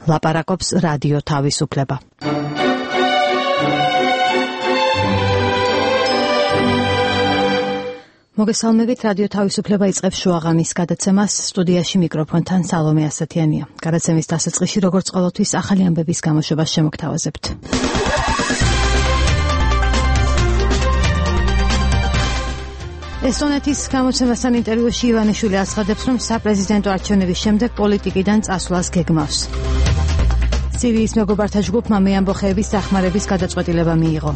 ლაპარაკობს რადიო თავისუფლება. მოგესალმებით, რადიო თავისუფლება იწყებს შუაღამის გადაცემას. სტუდიაში მიკროფონთან სალომე ასათიანია. გადაცემის დასაწყისში, როგორც ყოველთვის, ახალი ამბების გამოშვებას შემოგთავაზებთ. ესტონეთის გამოცემასთან ინტერვიუში ივანიშვილი აცხადებს, რომ საპრეზიდენტო არჩევნების შემდეგ პოლიტიკიდან წასვლას გეგმავს. სირიის მეგობართა ჯგუფმა მეამბოხეების დახმარების გადაწყვეტილება მიიღო.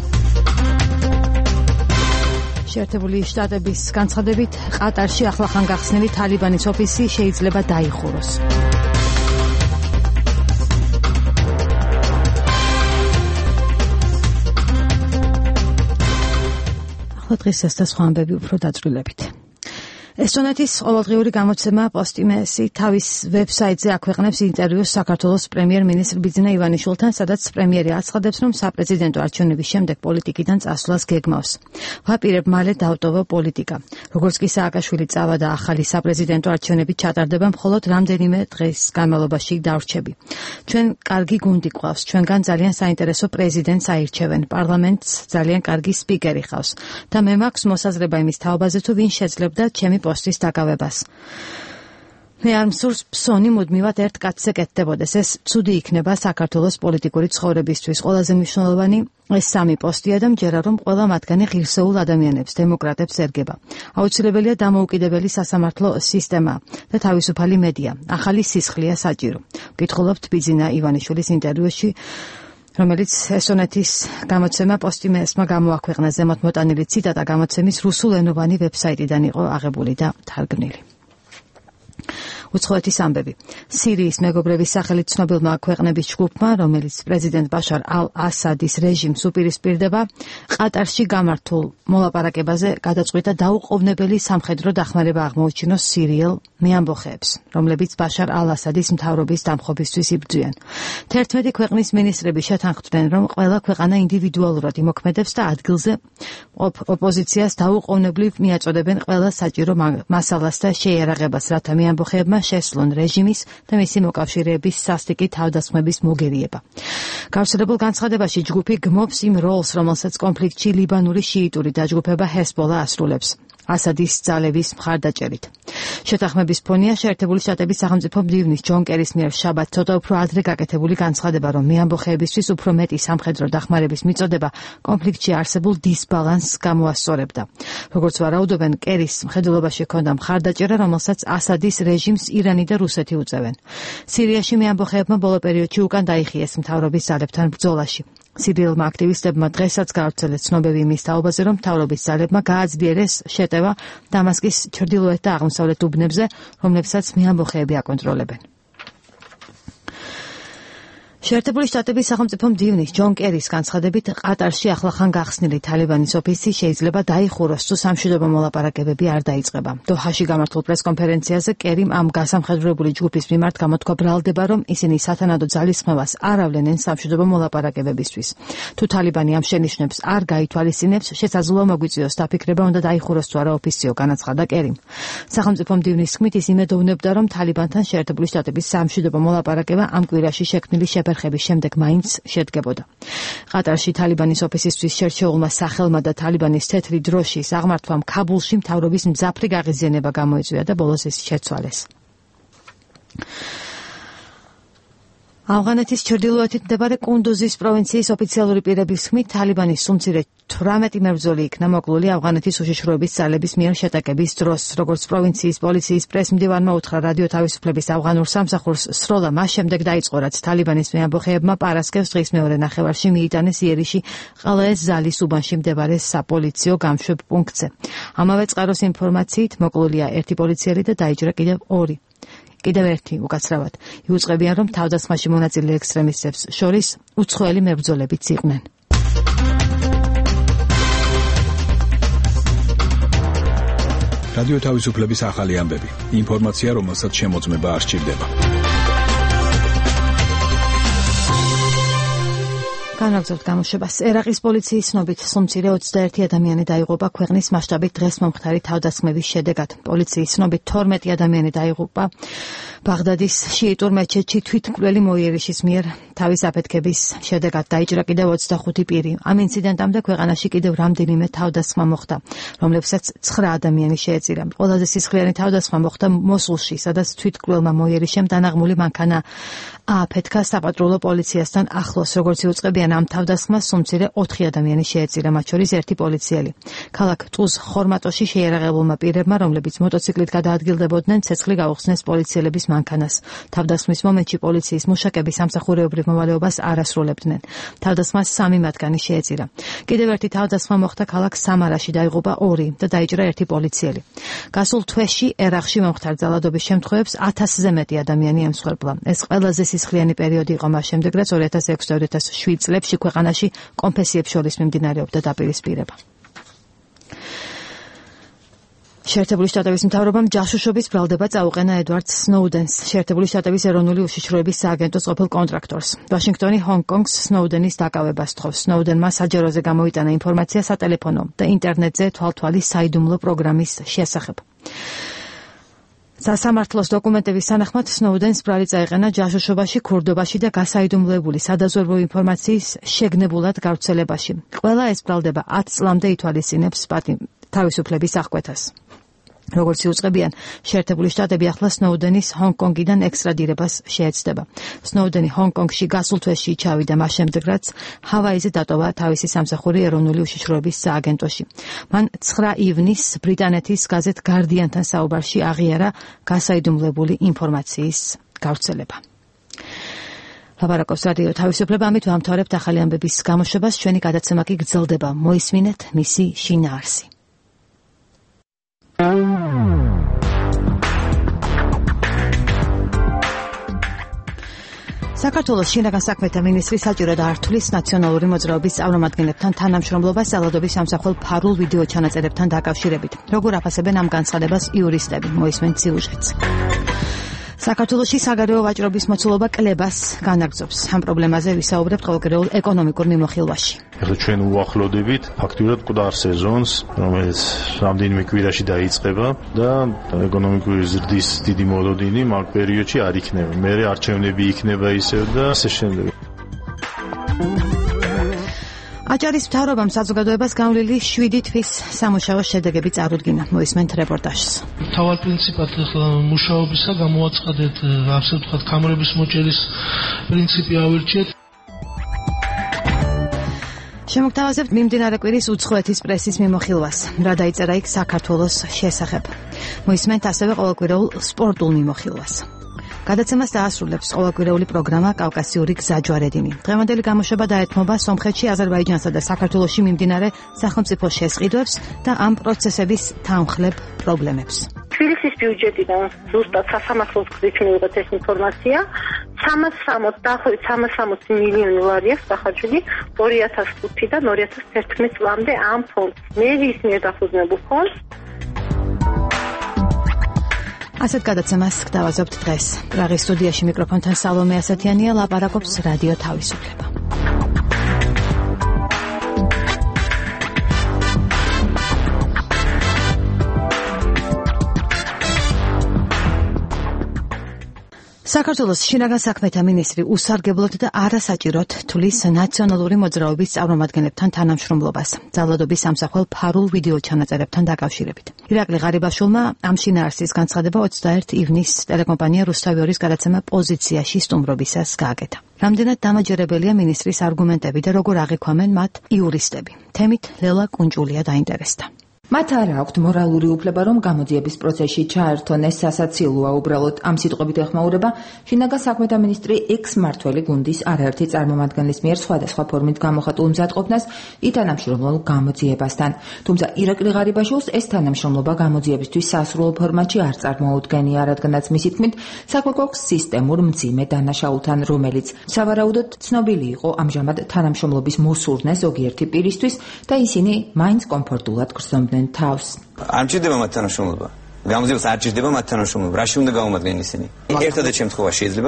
შეერთებული შტატების განცხადებით, ყატარში ახლახან გახსნილი თალიბანის ოფისი შეიძლება დაიხუროს. ახლა დღეს ეს და სხვა ამბები უფრო დაწვრილებით. ესტონეთის ყოველდღიური გამოცემა პოსტიმესი თავის ვებსაიტზე აქვეყნებს ინტერვიუს საქართველოს პრემიერ-მინისტრ ბიძინა ივანიშვილთან, სადაც პრემიერი აცხადებს, რომ საპრეზიდენტო არჩევნების შემდეგ პოლიტიკიდან წასვლას გეგმავს. ვაპირებ მალე დავტოვო პოლიტიკა. როგორც კი სააკაშვილი წავიდა, ახალი საპრეზიდენტო არჩევნები ჩატარდება მხოლოდ რამდენიმე დღის განმავლობაში დარჩები. ჩვენ კარგი გუნდი გვყავს, ჩვენგან ძალიან საინტერესო პრეზიდენტს აირჩევენ, პარლამენტს ძალიან კარგი სპიკერი ხავს და მე მაქვს მოსაზრება იმის თაობაზე, თუ ვინ შეძლებდა ჩემი პოსტის დაკავებას. მე არ მსურს ფსონი მუდმივად ერთ კაცზე კეთდებოდეს. ეს ცუდი იქნება საქართველოს პოლიტიკური ცხოვრებისთვის. ყველაზე მნიშვნელოვანი ეს სამი პოსტია და მჯერა, რომ ყველა მათგანი ღირსეულ ადამიანებს, დემოკრატებს ერგება. აუცილებელია დამოუკიდებელი სასამართლო სისტემა და თავისუფალი მედია. ახალი სისხლია საჭირო. ვკითხულობთ ბიძინა ივანიშვილის ინტერვიუში, რომელიც ესტონეთის გამოცემა პოსტიმესმა გამოაქვეყნა. ზემოთ მოტანილი ციტატა გამოცემის რუსულენოვანი ვებსაიტიდან იყო აღებული და თარგმნილი. უცხოეთის ამბები. სირიის მეგობრების სახელით ცნობილმა ქვეყნების ჯგუფმა, რომელიც პრეზიდენტ ბაშარ ალ-ასადის რეჟიმს უპირისპირდება, ყატარში გამართულ მოლაპარაკებაზე გადაწყვიტა დაუყოვნებელი სამხედრო დახმარება აღმოუჩინოს სირიელ მეამბოხეებს, რომლებიც ბაშარ ალ-ასადის მთავრობის დამხობისთვის იბრძვიან. 11 ქვეყნის მინისტრები შეთანხმდნენ, რომ ყველა ქვეყანა ინდივიდუალურად იმოქმედებს და ადგილზე ოპოზიციას დაუყოვნებლივ მიაწოდებენ ყველა საჭირო მასალას და შეიარაღებას, რათა მეამბოხეებმა შესლონ რეჟიმის და მისი მოკავშირეების სასტიკი თავდასხმების მოგერიება. გავრცელებულ განცხადებაში ჯგუფი გმობს იმ როლს, რომელსაც კონფლიქტში ლიბანური შიიტური დაჯგუფება ჰესბოლა ასრულებს. ასადის ძალების მხარდაჭერით. შეთანხმების ფონია შეერთებული შტატების სახელმწიფო მდივნის ჯონ კერის მიერ შაბათ ცოტა უფრო ადრე გაკეთებული განცხადება, რომ მეამბოხეებისთვის უფრო მეტი სამხედრო დახმარების მიწოდება კონფლიქტში არსებულ დისბალანსს გამოასწორებდა. როგორც ვარაუდობენ, კერის მხედველობაში ჰქონდა მხარდაჭერა, რომელსაც ასადის რეჟიმს ირანი და რუსეთი უწევენ. სირიაში მეამბოხეებმა ბოლო პერიოდში უკან დაიხიეს მთავრობის ძალებთან ბრძოლაში. სირიელმა აქტივისტებმა დღესაც გაავრცელეს ცნობები იმის თაობაზე, რომ მთავრობის ძალებმა გააძლიერეს შეტევა დამასკის ჩრდილოეთ და აღმოსავლეთ უბნებზე, რომლებსაც მეამბოხეები აკონტროლებენ. შეერთებული შტატების სახელმწიფო მდივნის ჯონ კერის განცხადებით, ყატარში ახლახან გახსნილი თალიბანის ოფისი შეიძლება დაიხუროს, თუ სამშვიდობო მოლაპარაკებები არ დაიწყება. დოჰაში გამართულ პრესკონფერენციაზე კერიმ ამ გასამხედროებული ჯგუფის მიმართ გამოთქვა ბრალდება, რომ ისინი სათანადო ძალისხმევას არ ავლენენ სამშვიდობო მოლაპარაკებებისთვის. თუ თალიბანი ამ შენიშვნებს არ გაითვალისწინებს, შესაძლოა მოგვიწვიოს დაფიქრება, უნდა დაიხუროს თუ არა ოფისიო, განაცხადა კერიმ. სახელმწიფო მდივნის თქმით, ის იმედოვნებდა, რომ თალიბანთან შეერთებული შტატების სამშვიდობო მოლაპარაკება ამ კვირაში შექმნილი შეფერხების შემდეგ მაინც შედგებოდა. ყატარში თალიბანის ოფისისთვის შერჩეულმა სახელმა და თალიბანის თეთრი დროშის აღმართვამ ქაბულში მთავრობის მძაფრი გაღიზიანება გამოიწვია და ბოლოს ის შეცვალეს. ავღანეთის ჩრდილოეთით მდებარე კუნდუზის პროვინციის ოფიციალური პირების თქმით, თალიბანის სუმცირე 18 მებრძოლი იქნა მოკლული ავღანეთის უშიშროების ძალების მიერ შეტაკების დროს. როგორც პროვინციის პოლიციის პრესმდივანმა უთხრა რადიო თავისუფლების ავღანურ სამსახურს, სროლა მას შემდეგ დაიწყო, რაც თალიბანის მეამბოხეებმა პარასკევს დღის მეორე ნახევარში მიიტანეს იერიში ყალაეს ზალის უბანში მდებარე საპოლიციო გამშვებ პუნქტზე. ამავე წყაროს ინფორმაციით მოკლულია ერთი პოლიციელი და დაიჭრა კიდევ ერთი უკაცრავად. იუწყებიან, რომ თავდასხმაში მონაწილე ექსტრემისტებს შორის უცხოელი მებრძოლებიც იყვნენ. რადიო თავისუფლების ახალი ამბები. ინფორმაცია, რომელსაც შემოწმება არ სჭირდება. განაგრძობთ გამოშვებას. ერაყის პოლიციის ცნობით სულ-მცირე 21 ადამიანი დაიღუპა ქვეყნის მასშტაბით დღეს მომხდარი თავდასხმების შედეგად. პოლიციის ცნობით 12 ადამიანი დაიღუპა ბაღდადის შიიტურ მეჩეთში თვითმკვლელი მოიერიშის მიერ თავის აფეთქების შედეგად დაიჭრა კიდევ 25 პირი. ამ ინციდენტამდე ქვეყანაში კიდევ რამდენიმე თავდასხმა მოხდა, რომლებსაც 9 ადამიანი შეეწირა. ყველაზე სისხლიანი თავდასხმა მოხდა მოსულში, სადაც თვითმკვლელმა მოიერიშემ დანაღმული მანქანა ააფეთქა საპატრულო პოლიციასთან ახლოს. როგორც იუწყებიან ამ თავდასხმას სულ-მცირე 4 ადამიანი შეეწირა, მათ შორის 1 პოლიციელი. ქალაქ ტუზ ხორმატოში შეიარაღებულმა პირებმა, რომლებიც მოტოციკლით გადაადგილდებოდნენ, ცეცხლი გაუხსნეს პოლიციელების მანქანას. თავდასხმის მომენტში პოლიციის მუშაკები სამსახურეობრივ მოვალეობას არ ასრულებდნენ. თავდასხმას 3 მათგანი შეეწირა. კიდევ ერთი თავდასხმა მოხდა ქალაქ სამარაში, დაიღუპა 2 და დაიჭრა 1 პოლიციელი. გასულ თვეში ერაყში მომხდარ ძალადობის შემთხვევებს 1000-ზე მეტი ადამიანი ემსხვერპლა. ეს ყველაზე სისხლიანი პერიოდი იყო მას შემდეგ, რაც 2006-2007 წლებში ქვეყანაში კონფესიებს შორის მიმდინარეობდა დაპირისპირება. შეერთებული შტატების მთავრობამ ჯაშუშობის ბრალდება წაუყენა ედვარდ სნოუდენს, შეერთებული შტატების ეროვნული უშიშროების სააგენტოს ყოფილ კონტრაქტორს. ვაშინგტონი ჰონგ-კონგს სნოუდენის დაკავებას თხოვს. სნოუდენმა საჯაროზე გამოიტანა ინფორმაცია სატელეფონო და ინტერნეტზე თვალთვალი საიდუმლო პროგრამის შესახებ. სასამართლოს დოკუმენტების თანახმად სნოუდენს ბრალი წაეყენა ჯაშუშობაში, ქურდობაში და გასაიდუმლოებული სადაზვერვო ინფორმაციის შეგნებულად გავრცელებაში. ყველა ეს ბრალდება 10 წლამდე ითვალისწინებს თავისუფლების აღკვეთას. როგორც იუწყებიან, შეერთებული შტატები ახლა სნოუდენის ჰონგ-კონგიდან ექსტრადირებას შეეცდება. სნოუდენი ჰონგ-კონგში გასულ თვეში ჩავიდა მას შემდეგ, რაც ჰავაიზე დატოვა თავისი სამსახური ეროვნული უშიშროების სააგენტოში. მან 9 ივნისს ბრიტანეთის გაზეთ გარდიანთან საუბარში აღიარა გასაიდუმლოებული ინფორმაციის გავრცელება. ლაპარაკობს რადიო თავისუფლება, ამით ვამთავრებთ ახალი ამბების გამოშვებას. ჩვენი გადაცემა კი გრძელდება. მოისმინეთ მისი შინაარსი. საქართველოს შინაგან საქმეთა მინისტრი საჭირო და ართulis ნაციონალური მოძრაობის წარმომადგენლებთან თანამშრომლობას ძალადობის სამსახურ ფარულ ვიდეო ჩანაწერებთან დაკავშირებით. როგორ აფასებენ ამ განცხადებას იურისტები? მოისმენთ სიუჟეტს. საქართველოში საგარეო ვაჭრობის მოცულობა კლებას განაგრძობს. ამ პრობლემაზე ვისაუბრებთ ყოველდღიურ ეკონომიკურ მიმოხილვაში. ახლა ჩვენ უახლოვდებით ფაქტურად მკვდარ სეზონს, რომელიც რამდენიმე კვირაში დაიწყება და ეკონომიკური ზრდის დიდი მოლოდინი მაგ პერიოდში არ იქნება. მერე არჩევნები იქნება ისევ და ასე შემდეგ. აჭარის მთავრობამ საზოგადოებას განვლილი 7 თვის სამუშაო შედეგები წარუდგინა. მოისმენთ რეპორტაჟს. თავად პრინციპად მუშაობისა გამოაცხადეთ, ასე ვთქვათ, კამერების მოჭერის პრინციპი ავირჩიეთ. შემოგთავაზებთ მიმდინარე კვირის უცხოეთის პრესის მიმოხილვას. რა დაიწერა იქ საქართველოს შესახებ. მოისმენთ ასევე ყოველკვირეულ სპორტულ მიმოხილვას. გადაცემას დაასრულებს ყოველკვირეული პროგრამა კავკასიური გზაჯვარედინი. დღევანდელი გამოშვება დაეთმობა სომხეთში, აზერბაიჯანსა და საქართველოში მიმდინარე სახელმწიფო შესყიდვებს და ამ პროცესების თანხლებ პრობლემებს. თბილისის ბიუჯეტიდან ზუსტად სასამართლოს გზით მივიღეთ ეს ინფორმაცია. 360 მილიონი ლარი აქვს დახარჯული 2005-დან 2011 წლამდე ამ ფონდს. მერიის მიერ დაფუძნებულ ფონდს. ასეთ გადაცემას გთავაზობთ დღეს. პრაღის სტუდიაში მიკროფონთან სალომე ასათიანია, ლაპარაკობს რადიო თავისუფლება. საქართველოს შინაგან საქმეთა მინისტრი უსარგებლოდ და არასაჭიროდ თulis ნაციონალური მოძრაობის წარმომადგენლებთან თანამშრომლობას ძალადობის სამსახურ ფარულ ვიდეო ჩანაწერებთან დაკავშირებით. ირაკლი ღარიბაშვილმა ამ შინაარსის განცხადება 21 ივნისს ტელეკომპანია რუსთავიორის გადაცემა პოზიციაში სტუმრობისას გააკეთა. რამდენად დამაჯერებელია მინისტრის არგუმენტები და როგორ აღიქვამენ მათ იურისტები. თემით ლელა კუნჭულია დაინტერესდა. მათ არ აქვთ მორალური უფლება, რომ გამოძიების პროცესში ჩაერთონ, ეს სასაცილოა. უბრალოდ ამ სიტყვებით ეხმაურება შინაგან საქმეთა მინისტრი ექს-მმართველი გუნდის არაერთი წარმომადგენლის მიერ სხვადასხვა ფორმით გამოხატულ მზადყოფნას ითანამშრომლულ გამოძიებასთან. თუმცა ირაკლი ღარიბაშვილს ეს თანამშრომლობა გამოძიებისთვის სასრულო ფორმატში არ წარმოუდგენია, რადგანაც მისი თქმით საქმე გვაქვს სისტემურ მძიმე დანაშაულთან, რომელიც სავარაუდოდ ცნობილი იყო ამჟამად თანამშრომლობის მოსურნე ზოგიერთი პირისთვის და ისინი მაინც კომფორტულად გრძნობდნენ თავს. არ მჭირდება მათ თანამშრომლობა. გამოძიებას არ ჭირდება მათ თანამშრომლობა. რაში უნდა გაუმადგენ ისინი? ერთადერთ შემთხვევაში შეიძლება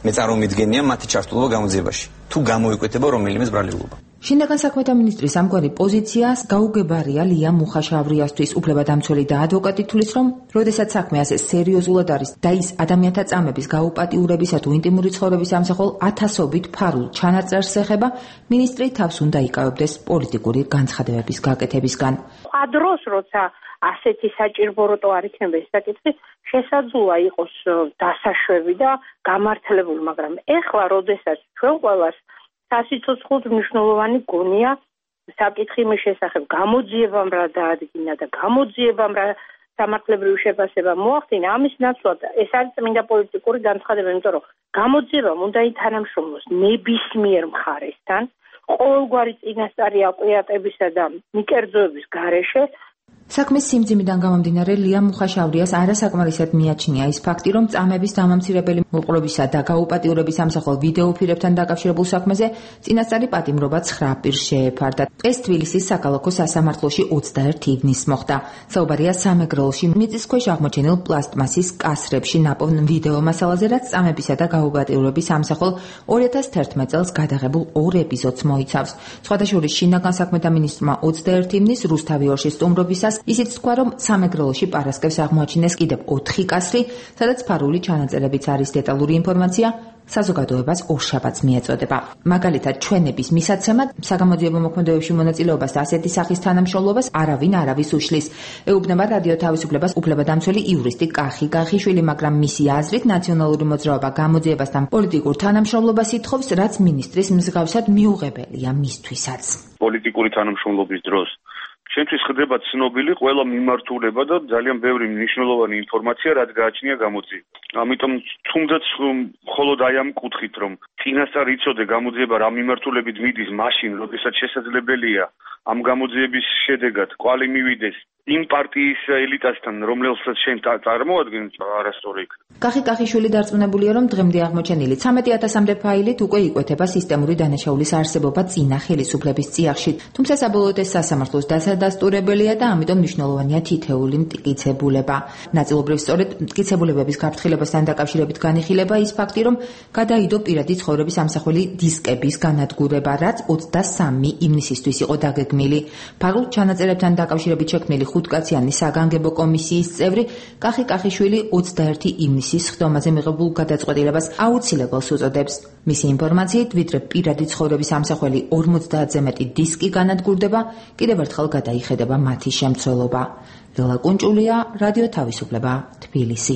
მეწარმომიდგენია მათი ჩართულობა გამოძიებაში თუ გამოიკვეთება რომელიმე ბრალებლობა. შინაგან საქმეთა მინისტრის ამგვარი პოზიციას გაუგებარია ლია მუხაშავრიასთვის. უფლებადამცველი და ადვოკატი თulis, რომ როდესაც საქმე ასე სერიოზულად არის და ის ადამიანთა წამების გაუპატიურებისა თუ ინტიმური ცხოვრების ამსახველ ათასობით ფარულ ჩანაწერს ეხება, მინისტრი თავს უნდა იკავებდეს პოლიტიკური განცხადებების გაკეთებისგან. ადროს როცა ასეთი საჭირბოროტო არ იქნება ეს საკითხი, შესაძლოა იყოს დასაშვები და გამართლებული, მაგრამ ეხლა როდესაც ჩვენ ყველას სასიცოცხლოდ მნიშვნელოვანი გონია საკითხი იმის შესახებ, გამოძიებამ რა დაადგინა და გამოძიებამ რა სამართლებრივი შეფასება მოახდინა, ამის ნაცვლად ეს არის წმინდა პოლიტიკური განცხადება, იმიტომ რომ გამოძიებამ უნდა ითანამშრომლოს ნებისმიერ მხარესთან, ყოველგვარი წინასწარი აკვიატებისა და მიკერძოების გარეშე. საქმის სიმძიმიდან გამომდინარე ლია მუხაშავრიას არასაკმარისად მიაჩნია ის ფაქტი, რომ წამების დამამცირებელი მოპყრობისა და გაუპატიურების ამსახველ ვიდეოფირებთან დაკავშირებულ საქმეზე წინასწარი პატიმრობა 9 პირს შეეფარდა. ეს თბილისის საქალაქო სასამართლოში 21 ივნისს მოხდა. საუბარია სამეგრელოში მიწისქვეშ აღმოჩენილ პლასტმასის კასრებში ნაპოვნ ვიდეო მასალაზე, რაც წამებისა და გაუპატიურების ამსახველ 2011 წელს გადაღებულ 2 ეპიზოდს მოიცავს. სხვადასხვა შინაგან საქმეთა მინისტრმა 21 ივნისს რუსთავი ორში სტუმრობისას ისიც თქვა, რომ სამეგრელოში პარასკევს აღმოაჩინეს კიდევ 4 კასრი, სადაც ფარული ჩანაწერებიც არის. დეტალური ინფორმაცია საზოგადოებას ორშაბათს მიეწოდება. მაგალითად, ჩვენების მისაცემად საგამოძიებო მოქმედებებში მონაწილეობას და ასეთი სახის თანამშრომლობას არავინ არავის უშლის. ეუბნება რადიო თავისუფლებას უფლებადამცველი იურისტი კახი გახიშვილი, მაგრამ მისი აზრით ნაციონალური მოძრაობა გამოძიებასთან პოლიტიკურ თანამშრომლობას ითხოვს, რაც მინისტრის მსგავსად მიუღებელია მისთვისაც. პოლიტიკური თანამშრომლობის დროს ჩვენთვის ხდება ცნობილი ყველა მიმართულება და ძალიან ბევრი მნიშვნელოვანი ინფორმაცია, რაც გააჩნია გამოძიება. ამიტომ თუნდაც მხოლოდ აი ამ კუთხით, რომ წინასწარ იცოდე გამოძიება რა მიმართულებით მიდის, მაშინ, როდესაც შესაძლებელია ამ გამოძიების შედეგად კვალი მივიდეს იმ პარტიის ელიტასთან, რომელსაც შენ წარმოადგენ, არასწორი იქნება. კახი კახიშვილი დარწმუნებულია, რომ დღემდე აღმოჩენილი 13,000-მდე ფაილით უკვე იკვეთება სისტემური დანაშაულის არსებობა წინა ხელისუფლების წიაღში. თუმცა საბოლოოდ ეს სასამართლოს დასადასტურებელია და ამიტომ მნიშვნელოვანია თითეული მტკიცებულება. ნაწილობრივ სწორედ მტკიცებულებების გაფრთხილებასთან დაკავშირებით განიხილება ის ფაქტი, რომ გადაიდო პირადი ცხოვრების ამსახველი დისკების განადგურება, რაც 23 ივნისისთვის იყო დაგეგმილი. ფარულ ჩანაწერებთან დაკავშირებით შექმნილი 5-კაციანი საგანგებო კომისიის წევრი კახი კახიშვილი 21 ივნისის ხდომაზე მიღებულ გადაწყვეტილებას აუცილებელს უწოდებს. მისი ინფორმაციით, ვიდრე პირადი ცხოვრების ამსახველი 50-ზე მეტი დისკი განადგურდება, კიდევ ერთხელ გადაიხედება მათი შემცველობა. ლელა კუნჭულია, რადიო თავისუფლება, თბილისი.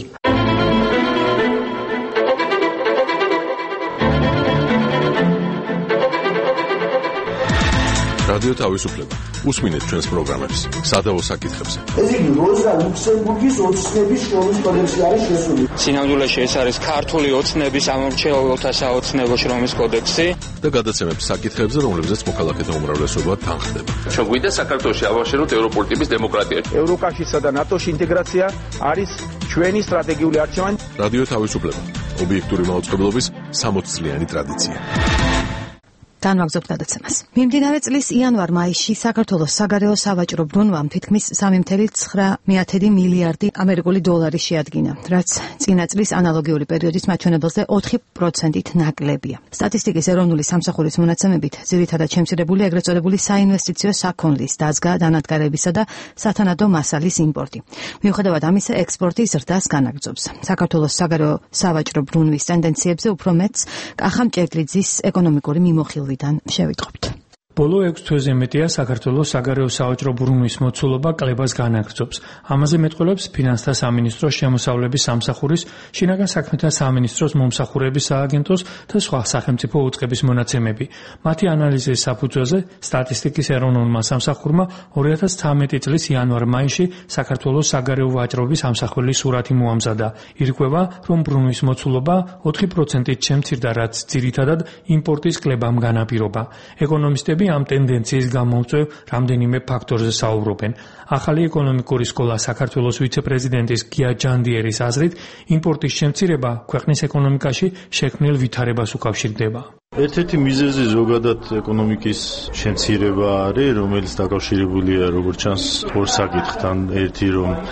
რადიო თავისუფლება. უსმინეთ ჩვენს პროგრამებს სადავო საკითხებზე. ეს იგი როზა ლუქსემბურგის ოცნების შრომის კოდექსი არის შესული. სინამდვილეში ეს არის ქართული ოცნების ამორჩეულთა საოცნებო შრომის კოდექსი და გადაცემებს საკითხებზე, რომლებზეც მოქალაქეთა უმრავლესობა თანხდება. ჩვენ გვინდა საქართველოში ავაშენოთ ევროპული ტიპის დემოკრატია. ევროკავშირსა და ნატოში ინტეგრაცია არის ჩვენი სტრატეგიული არჩევანი. რადიო თავისუფლება. ობიექტური მაუწყებლობის 60 წლიანი ტრადიცია. განვაგრძობთ გადაცემას. მიმდინარე წლის იანვარ-მაისში საქართველოს საგარეო სავაჭრო ბრუნვამ თითქმის 3,9 მილიარდი ამერიკული დოლარი შეადგინა, რაც წინა წლის ანალოგიური პერიოდის მაჩვენებელზე 4%-ით ნაკლებია. სტატისტიკის ეროვნული სამსახურის მონაცემებით, ძირითადად შემცირებული ეგრეთ წოდებული საინვესტიციო საქონლის, დაზგა, დანადგარებისა და სათანადო მასალის იმპორტი. მიუხედავად ამისა, ექსპორტი ზრდას განაგრძობს. საქართველოს საგარეო სავაჭრო ბრუნვის ტენდენციებზე უფრო მეტს კახა მჭედლიძის ეკონომიკური მიმოხილვიდან შევიტყობთ. ბოლო 6 თვეზე მეტია საქართველოს საგარეო სავაჭრო ბრუნვის მოცულობა კლებას განაგრძობს. ამაზე მეტყველებს ფინანსთა სამინისტროს შემოსავლების სამსახურის, შინაგან საქმეთა სამინისტროს მომსახურების სააგენტოს და სხვა სახელმწიფო უწყების მონაცემები. მათი ანალიზის საფუძველზე სტატისტიკის ეროვნულმა სამსახურმა 2013 წლის იანვარ-მაისში საქართველოს საგარეო ვაჭრობის ამსახველი სურათი მოამზადა. ირკვევა, რომ ბრუნვის მოცულობა 4%-ით შემცირდა, რაც ძირითადად იმპორტის კლებამ განაპირობა. ეკონომისტები ამ ტენდენციის გამომწვევ რამდენიმე ფაქტორზე საუბრობენ. ახალი ეკონომიკური სკოლა საქართველოს ვიცე-პრეზიდენტის გია ჯანდიერის აზრით, იმპორტის შემცირება ქვეყნის ეკონომიკაში შექმნილ ვითარებას უკავშირდება. ერთ-ერთი მიზეზი ზოგადად ეკონომიკის შემცირება არის, რომელიც დაკავშირებულია როგორც ჩანს ორ საკითხთან. ერთი, რომ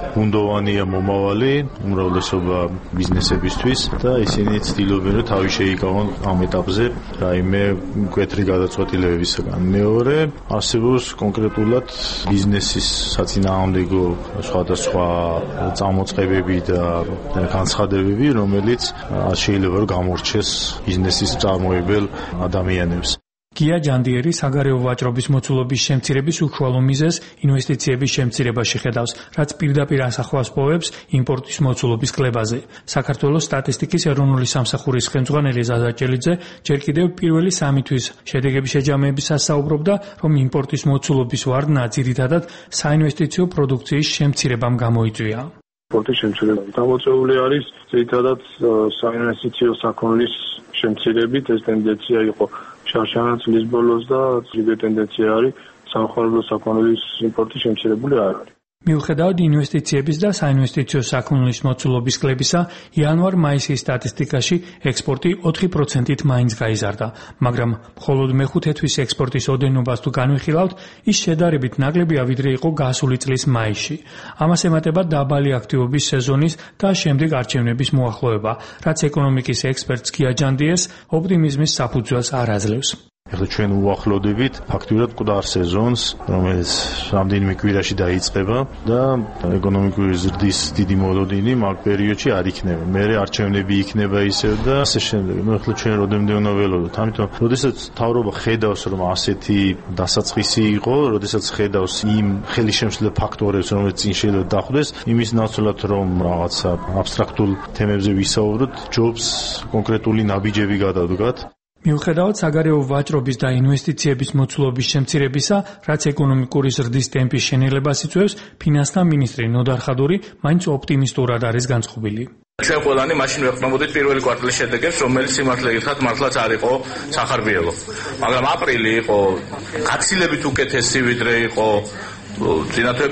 გუნდოვანია მომავალი უმრავლესობა ბიზნესებისთვის და ისინი ცდილობენ რომ თავი შეიკავონ ამ ეტაპზე რაიმე მკვეთრი გადაწყვეტილებებისგან. მეორე, არსებობს კონკრეტულად ბიზნესის საწინააღმდეგო სხვადასხვა წამოწყებები და განცხადებები, რომელიც შეიძლება რომ გამორჩეს ბიზნესის წარმოებელ ადამიანებს. გია ჯანდიერი საგარეო ვაჭრობის მოცულობის შემცირების უშუალო მიზეზს ინვესტიციების შემცირებაში ხედავს, რაც პირდაპირ ასახვას პოვებს იმპორტის მოცულობის კლებაზე. საქართველოს სტატისტიკის ეროვნული სამსახურის ხელმძღვანელი ზაზა ჭელიძე ჯერ კიდევ პირველი 3 თვის შედეგების შეჯამებისას საუბრობდა, რომ იმპორტის მოცულობის ვარდნა ძირითადად საინვესტიციო პროდუქციის შემცირებამ გამოიწვია. იმპორტის შემცირება გამოწვეული არის ძირითადად საინვესტიციო საქონლის შემცირებით. ეს ტენდენცია იყო შარშანა წლის ბოლოს და ძირითადი ტენდენცია არის სამხარებლო საქონლის იმპორტის შემცირებული არ არის. მიუხედავად ინვესტიციების და საინვესტიციო საქონლის მოცულობის კლებისა, იანვარ-მაისის სტატისტიკაში ექსპორტი 4%-ით მაინც გაიზარდა, მაგრამ მხოლოდ მეხუთე თვის ექსპორტის ოდენობას თუ განვიხილავთ, ის შედარებით ნაკლებია, ვიდრე იყო გასული წლის მაისში. ამას ემატება დაბალი აქტივობის სეზონის და შემდეგ არჩევნების მოახლოება, რაც ეკონომიკის ექსპერტს გია ჯანდიერს ოპტიმიზმის საფუძველს არ აძლევს. ეხლა ჩვენ უახლოვდებით ფაქტურად მკვდარ სეზონს, რომელიც რამდენიმე კვირაში დაიწყება და ეკონომიკური ზრდის დიდი მოლოდინი მაგ პერიოდში არ იქნება. მერე არჩევნები იქნება ისევ და ასე შემდეგ. ეხლა ჩვენ როდემდე უნდა ველოდოთ. ამიტომ, როდესაც მთავრობა ხედავს, რომ ასეთი დასაწყისი იყო, როდესაც ხედავს იმ ხელისშემშლელ ფაქტორებს, რომელიც წინ შეიძლება დახვდეს, იმის ნაცვლად, რომ რაღაცა აბსტრაქტულ თემებზე ვისაუბროთ, ჯობს კონკრეტული ნაბიჯები გადავდგათ. მიუხედავად საგარეო ვაჭრობის და ინვესტიციების მოცულობის შემცირებისა, რაც ეკონომიკური ზრდის ტემპის შენელებას იწვევს, ფინანსთა მინისტრი ნოდარ ხადური მაინც ოპტიმისტურად არის განწყობილი. ჩვენ ყველანი მაშინ ვეყრდნობოდით პირველი კვარტალის შედეგებს, რომელიც სიმართლე გითხრათ მართლაც არ იყო სახარბიელო. მაგრამ აპრილი იყო გაცილებით უკეთესი, ვიდრე იყო წინათრები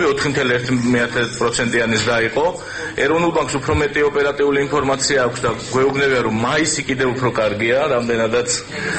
4.1%-იანის დაიყო. ეროვნულ ბანკს უფრო მეტი ოპერატიული ინფორმაცია აქვს და გვეუბნებია, რომ მაისი კიდევ უფრო კარგია, რამდენადაც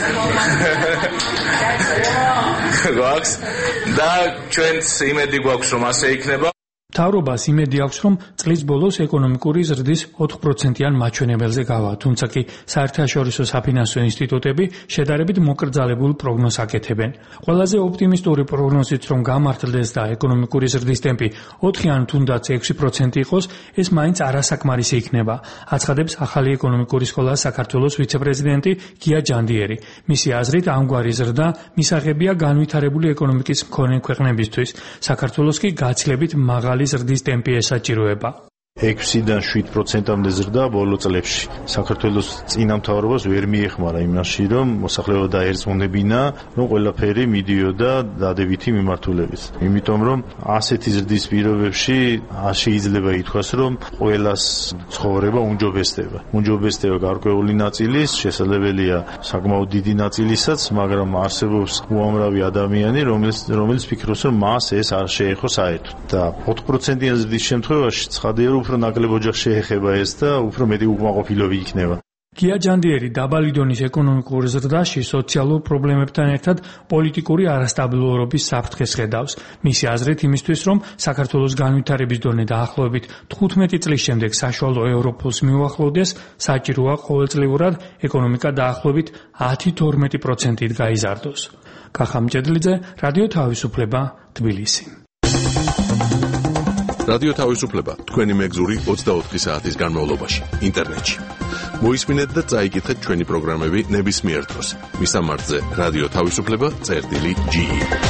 გვაქვს და ჩვენც იმედი გვაქვს, რომ ასე იქნება. მთავრობას იმედი აქვს, რომ წლის ბოლოს ეკონომიკური ზრდის 4%-იან მაჩვენებელზე გავა, თუმცა კი საერთაშორისო საფინანსო ინსტიტუტები შედარებით მოკრძალებულ პროგნოზს აკეთებენ. ყველაზე ოპტიმისტური პროგნოზით, რომ გამართლდეს და ეკონომიკური ზრდის ტემპი 4 ან თუნდაც 6% იყოს, ეს მაინც არასაკმარისი იქნება, აცხადებს ახალი ეკონომიკური სკოლას საქართველოს ვიცე-პრეზიდენტი გია ჯანდიერი. მისი აზრით, ამგვარი ზრდა მისაღებია განვითარებული ეკონომიკის მქონე ქვეყნებისთვის, საქართველოს კი გაცილებით მაღალი ზრდის ტემპი ესაჭიროება. 6-დან 7%-მდე ზრდა ბოლო წლებში. საქართველოს წინა მთავრობას ვერ მიეხმარა იმაში, რომ მოსახლეობა დაერწმუნებინა, რომ ყველაფერი მიდიოდა დადებითი მიმართულებით. იმიტომ რომ ასეთი ზრდის პირობებში შეიძლება ითქვას, რომ ყველას ცხოვრება უმჯობესდება. უმჯობესდება გარკვეული ნაწილის, შესაძლებელია საკმაოდ დიდი ნაწილისაც, მაგრამ არსებობს უამრავი ადამიანი, რომელიც ფიქრობს, რომ მას ეს არ შეეხო საერთოდ. და 4%-იან ზრდის შემთხვევაში ცხადია, რომ უფრო ნაკლებ ოჯახს შეეხება ეს და უფრო მეტი უკმაყოფილება იქნება. გია ჯანდიერი დაბალი დონის ეკონომიკურ ზრდაში სოციალურ პრობლემებთან ერთად პოლიტიკური არასტაბილურობის საფრთხეს ხედავს. მისი აზრით იმისთვის, რომ საქართველოს განვითარების დონე დაახლოებით 15 წლის შემდეგ საშუალო ევროპულს მიუახლოვდეს, საჭიროა ყოველწლიურად ეკონომიკა დაახლოებით 10-12%-ით გაიზარდოს. კახა მჭედლიძე, რადიო თავისუფლება, თბილისი. რადიო თავისუფლება თქვენი მეგზური 24 საათის განმავლობაში ინტერნეტში. მოისმინეთ და წაიკითხეთ ჩვენი პროგრამები ნებისმიერ დროს. მისამართზე რადიო თავისუფლება.ge.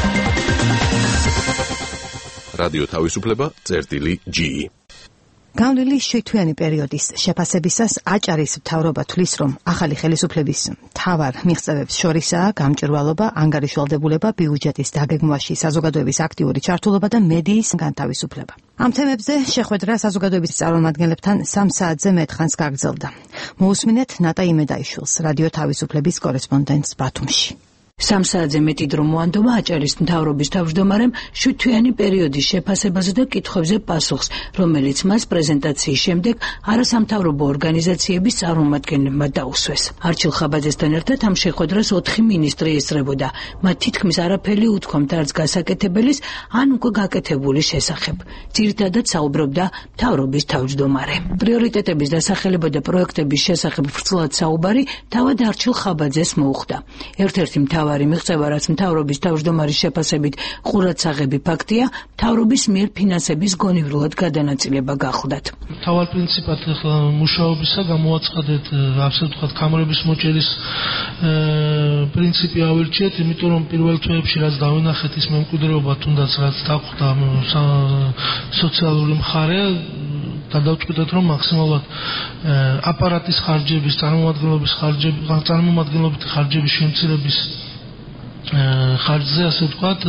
რადიო თავისუფლება.ge. განვლილი შვიდთვიანი პერიოდის შეფასებისას აჭარის მთავრობა თვლის, რომ ახალი ხელისუფლების მთავარ მიღწევებს შორისაა გამჭვირვალობა, ანგარიშვალდებულება, ბიუჯეტის დაგეგმვაში საზოგადოების აქტიური ჩართულობა და მედიის განთავისუფლება. ამ თემებზე შეხვედრა საზოგადოების წარმომადგენლებთან 3 საათზე მეტხანს გაგრძელდა. მოусმინეთ ნატა იმედაიშვილს, რადიო თავისუფლების კორესპონდენტს ბათუმში. 3 საათზე მეტი დრო მოანდომა აჭარის მთავრობის თავმჯდომარემ 7-თვიანი პერიოდის შეფასებაზე და კითხვებზე პასუხს, რომელიც მას პრეზენტაციის შემდეგ არასამთავრობო ორგანიზაციების წარმომადგენლებმა დაუსვეს. არჩილ ხაბაძესთან ერთად ამ შეხვედრას 4 მინისტრი ესწრებოდა. მათ თითქმის არაფერი უთქვამთ არც გასაკეთებელის, ან უკვე გაკეთებული შესახებ. ძირითადად საუბრობდა მთავრობის თავმჯდომარე. პრიორიტეტების დასახელება და პროექტების შესახებ ვრცლად საუბარი თავად არჩილ ხაბაძეს მოუხდა. ერთ-ერთი მთავარი მიღწევა, რაც მთავრობის თავმჯდომარის შეფასებით ყურადსაღები ფაქტია, მთავრობის მიერ ფინანსების გონივრულად გადანაწილება გახლდათ. მთავარ პრინციპად მუშაობისა გამოაცხადეთ, ასე ვთქვათ, კამერების მოჭერის პრინციპი ავირჩიეთ, იმიტომ რომ პირველ თვეებში რაც დავინახეთ ის მემკვიდრეობა თუნდაც რაც დახვდა სოციალური მხარე, გადავწყვიტეთ რომ მაქსიმალურად აპარატის ხარჯების, წარმომადგენლობითი ხარჯების შემცირების ხარჯზე, ასე ვთქვათ,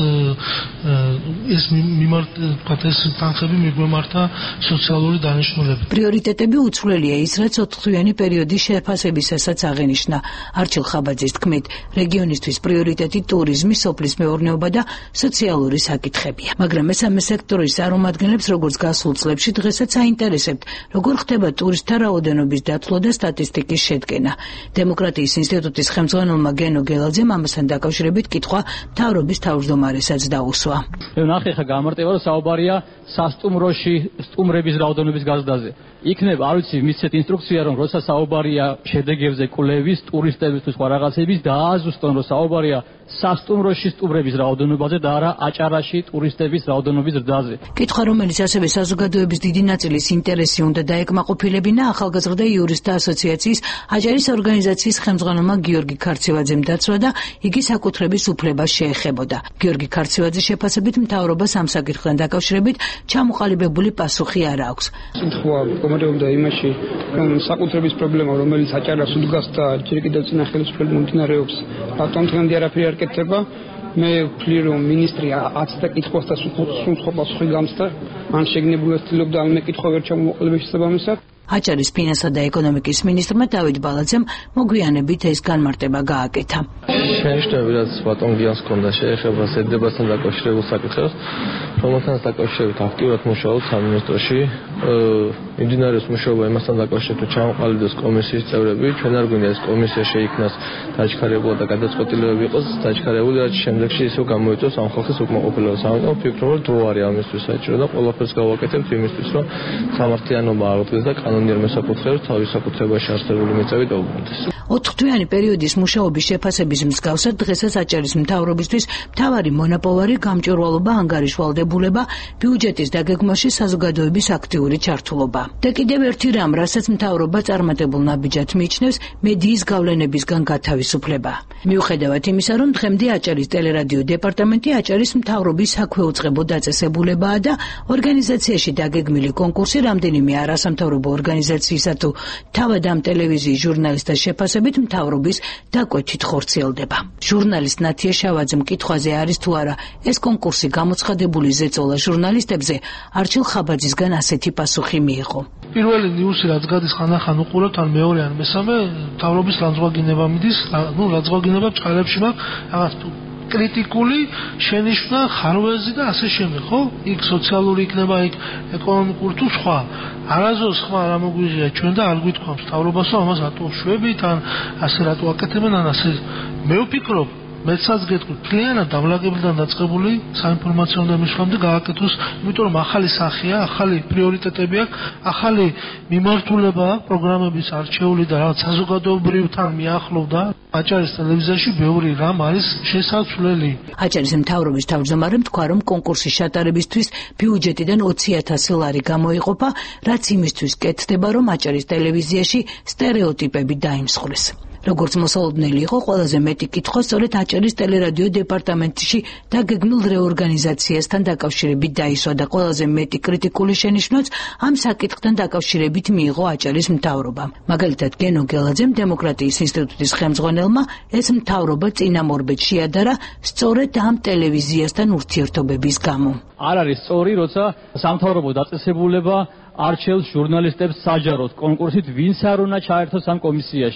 ეს თანხები მიგვემართა სოციალური დანიშნულებით. პრიორიტეტები უცვლელია ის, რაც 4-თვიანი პერიოდის შეფასებისასაც აღენიშნა. არჩილ ხაბაძის თქმით, რეგიონისთვის პრიორიტეტი ტურიზმი, სოფლის მეურნეობა და სოციალური საკითხებია. მაგრამ მესამე სექტორის წარმომადგენლებს, როგორც გასულ წლებში, დღესაც აინტერესებთ, როგორ ხდება ტურისტთა რაოდენობის დათვლა და სტატისტიკის შედგენა. დემოკრატიის ინსტიტუტის ხელმძღვანელმა გენო გელაძემ ამასთან დაკავშირებით კითხვა მთავრობის თავმჯდომარესაც დაუსვა. ნახე ხა გამარტება რომ საუბარია სასტუმროში სტუმრების რაოდენობის გაზრდაზე. იქნება, არ ვიცი, მისცეთ ინსტრუქცია რომ როცა საუბარია შედეგებზე კვლევის, ტურისტებისთვის სხვა რაღაცების დააზუსტონ რომ საუბარია სასტუმროში სტუმრების რაოდენობაზე და არა აჭარაში ტურისტების რაოდენობის ზრდაზე. კითხვა, რომელიც ასევე საზოგადოების დიდი ნაწილის ინტერესი უნდა დაეკმაყოფილებინა, ახალგაზრდა იურისტთა ასოციაციის აჭარის ორგანიზაციის ხელმძღვანელმა გიორგი ქარცევაძემ დაცვა და იგი საკუთრების უფლებას შეეხებოდა. გიორგი ქარცევაძის შეფასებით მთავრობას ამ საკითხთან დაკავშირებით ჩამოყალიბებული პასუხი არ აქვს. მდგომარეობდა იმაში, რომ საკუთრების პრობლემა, რომელიც აჭარას უდგას და ჯერ კიდევ წინა ხელისუფლებით მომდინარეობს, რატომ დღემდე არაფერი არ კეთდება? მე ვფლი რომ მინისტრი 10 და კითხვას და სულ სხვა პასუხი გამსთა, ან შეგნებულად ცდილობდა ამ მეკითხვა ვერ ჩამოყალიბების შესაბამისად. აჭარის ფინანსთა და ეკონომიკის მინისტრმა დავით ბალაძემ მოგვიანებით ეს განმარტება გააკეთა. შენიშნები, რაც ბატონ გიანს ჰქონდა შეეხება ზედებასთან დაკავშირებულ საკითხებს, რომელთანაც დაკავშირებით აქტიურად მუშაობთ სამინისტროში. მიმდინარეობს მუშაობა იმასთან დაკავშირებით, რომ ჩამოყალიბდეს კომისიის წევრები. ჩვენ არ გვინდა ეს კომისია შეიქმნას დაჩქარებულად და გადაწყვეტილებები იყოს დაჩქარებული, რაც შემდეგში ისევ გამოიწვევს ამ ხალხის უკმაყოფილებას. ამიტომ ვფიქრობ, რომ დრო არის ამისთვის საჭირო და ყველაფერს გავაკეთებთ იმისთვის, რომ სამართლიანობა აღდგეს და კანონიერ მესაკუთრეებს თავის საკუთრებაში არსებული მიწები დაუბრუნდეს. 4-თვიანი პერიოდის მუშაობის შეფასების მსგავსად დღესაც აჭარის მთავრობისთვის მთავარი მონაპოვარი გამჭვირვალობა, ანგარიშვალდებულება, ბიუჯეტის დაგეგმვაში საზოგადოების აქტიური ჩართულობა. და კიდევ ერთი რამ, რასაც მთავრობა წარმატებულ ნაბიჯად მიიჩნევს, მედიის გავლენებისგან გათავისუფლება. მიუხედავად იმისა, რომ დღემდე აჭარის ტელერადიო დეპარტამენტი აჭარის მთავრობის საქვეუწყებო დაწესებულებაა და ორგანიზაციაში დაგეგმილი კონკურსი რამდენიმე არასამთავრობო ორგანიზაციისა თუ თავად ამ ტელევიზიის ჟურნალისტთა შეფასებით მთავრობის დაკვეთით ხორციელდება. ჟურნალისტ ნათია შავაძემ კითხვაზე არის თუ არა ეს კონკურსი გამოცხადებული ზეწოლა ჟურნალისტებზე, არჩილ ხაბაძისგან ასეთი პასუხი მიიღო. პირველი ნიუსი რაც გადის ხანახან უყურებთ, ან მეორე ან მესამე მთავრობის ლანძღვაგინება მიდის, ლანძღვაგინება ჭყალებში მაქვს რაღაც კრიტიკული შენიშვნა, ხარვეზი და ასე შემდეგ, ხო? იქ სოციალური იქნება, იქ ეკონომიკური თუ სხვა. არაზოს ხმა არ მოგვიღია ჩვენ და არ გვითქვამს მთავრობას, რომ ამას რატო შვებით, ან ასე რატო აკეთებენ, ან ასე. მე ვფიქრობ, მეცაც გეტყვით, მთლიანად დამლაგებიდან დაწყებული საინფორმაციო და მისვლამდე გააკეთოს, იმიტომ რომ ახალი სახეა, ახალი პრიორიტეტები აქვს, ახალი მიმართულება პროგრამების არჩეული და რაღაც საზოგადოებრივთან მიახლოვდა. აჭარის ტელევიზიაში ბევრი რამ არის შესაძლებელი. აჭარის მთავრობის თავმჯდომარემ თქვა, რომ კონკურსის ჩატარებისთვის ბიუჯეტიდან 20,000 ლარი გამოიყოფა, რაც იმისთვის კეთდება, რომ აჭარის ტელევიზიაში სტერეოტიპები დაიმსხვრეს. როგორც მოსალოდნელი იყო, ყველაზე მეტი კითხვა სწორედ აჭარის ტელერადიო დეპარტამენტში დაგეგმილ რეორგანიზაციასთან დაკავშირებით დაისვა და ყველაზე მეტი კრიტიკული შენიშვნაც ამ საკითხთან დაკავშირებით მიიღო აჭარის მთავრობამ. მაგალითად, გენო გელაძემ დემოკრატიის ინსტიტუტის ხელმძღვანელმა ეს მთავრობა წინამორბედ შეადარა სწორედ ამ ტელევიზიასთან ურთიერთობების გამო. არ არის სწორი, როცა სამთავრობო დაწესებულება არჩევს ჟურნალისტებს საჯაროდ კონკურსით, ვინც არ უნდა ჩაერთოს ამ კომისიაში.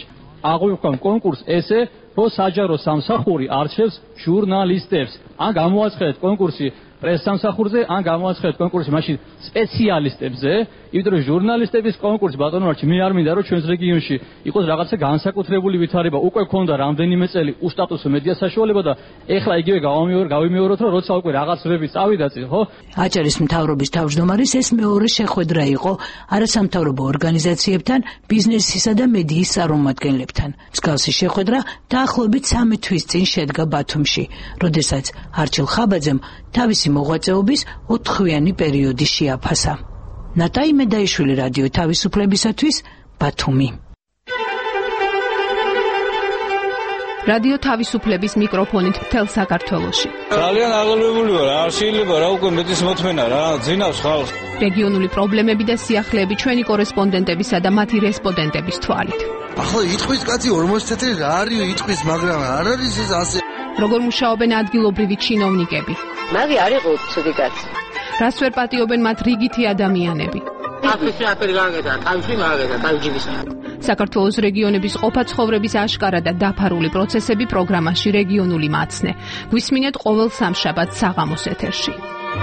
აღვიქვამ კონკურსს ესე, რომ საჯარო სამსახური არჩევს ჟურნალისტებს. ან გამოაცხადეთ კონკურსი პრესსამსახურზე, ან გამოაცხადეთ კონკურსი მაშინ სპეციალისტებზე, იმიტომ რომ ჟურნალისტების კონკურსი ბატონო არჩი მე არ მინდა რომ ჩვენს რეგიონში იყოს რაღაცა განსაკუთრებული ვითარება. უკვე ქონდა რამდენიმე წელი უსტატუსო მედია საშუალება და ეხლა იგივე გავიმეოროთ, რომ როცა უკვე რაღაც რები წავიდა წინ, ხო? აჭარის მთავრობის თავმჯდომარის ეს მეორე შეხვედრა იყო არასამთავრობო ორგანიზაციებთან, ბიზნესისა და მედიის წარმომადგენლებთან. მსგავსი შეხვედრა დაახლოებით 3 თვის წინ შედგა ბათუმში, როდესაც არჩილ ხაბაძემ თავისი მოღვაწეობის 4-იანი პერიოდი შეაფასა. ნატაი მედაიშვილი, რადიო თავისუფლებისათვის, ბათუმი. რადიო თავისუფლების მიკროფონით მთელ საქართველოში. ძალიან აღელვებული ვარ, არ შეიძლება რა უკვე მეტის მოთმენა რა, ძინავს ხალხს. რეგიონული პრობლემები და სიახლეები ჩვენი კორესპონდენტებისა და მათი რესპონდენტების თვალით. ახლა იტყვის კაცი 40 წელი რა არის იტყვის, მაგრამ არ არის ეს ასე. როგორ მუშაობენ ადგილობრივი ჩინოვნიკები? მაგი არ იყო ცუდი კაცი. რას ვერ პატიობენ მათ რიგითი ადამიანები? აფრიკაში აფერი გაგედა, თავში მაგედა, თავჯიბის. საქართველოს რეგიონების ყოფა-ცხოვრების აშკარა და დაფარული პროცესები პროგრამაში რეგიონული მაცნე. გვისმინეთ ყოველ სამშაბათს საღამოს ეთერში.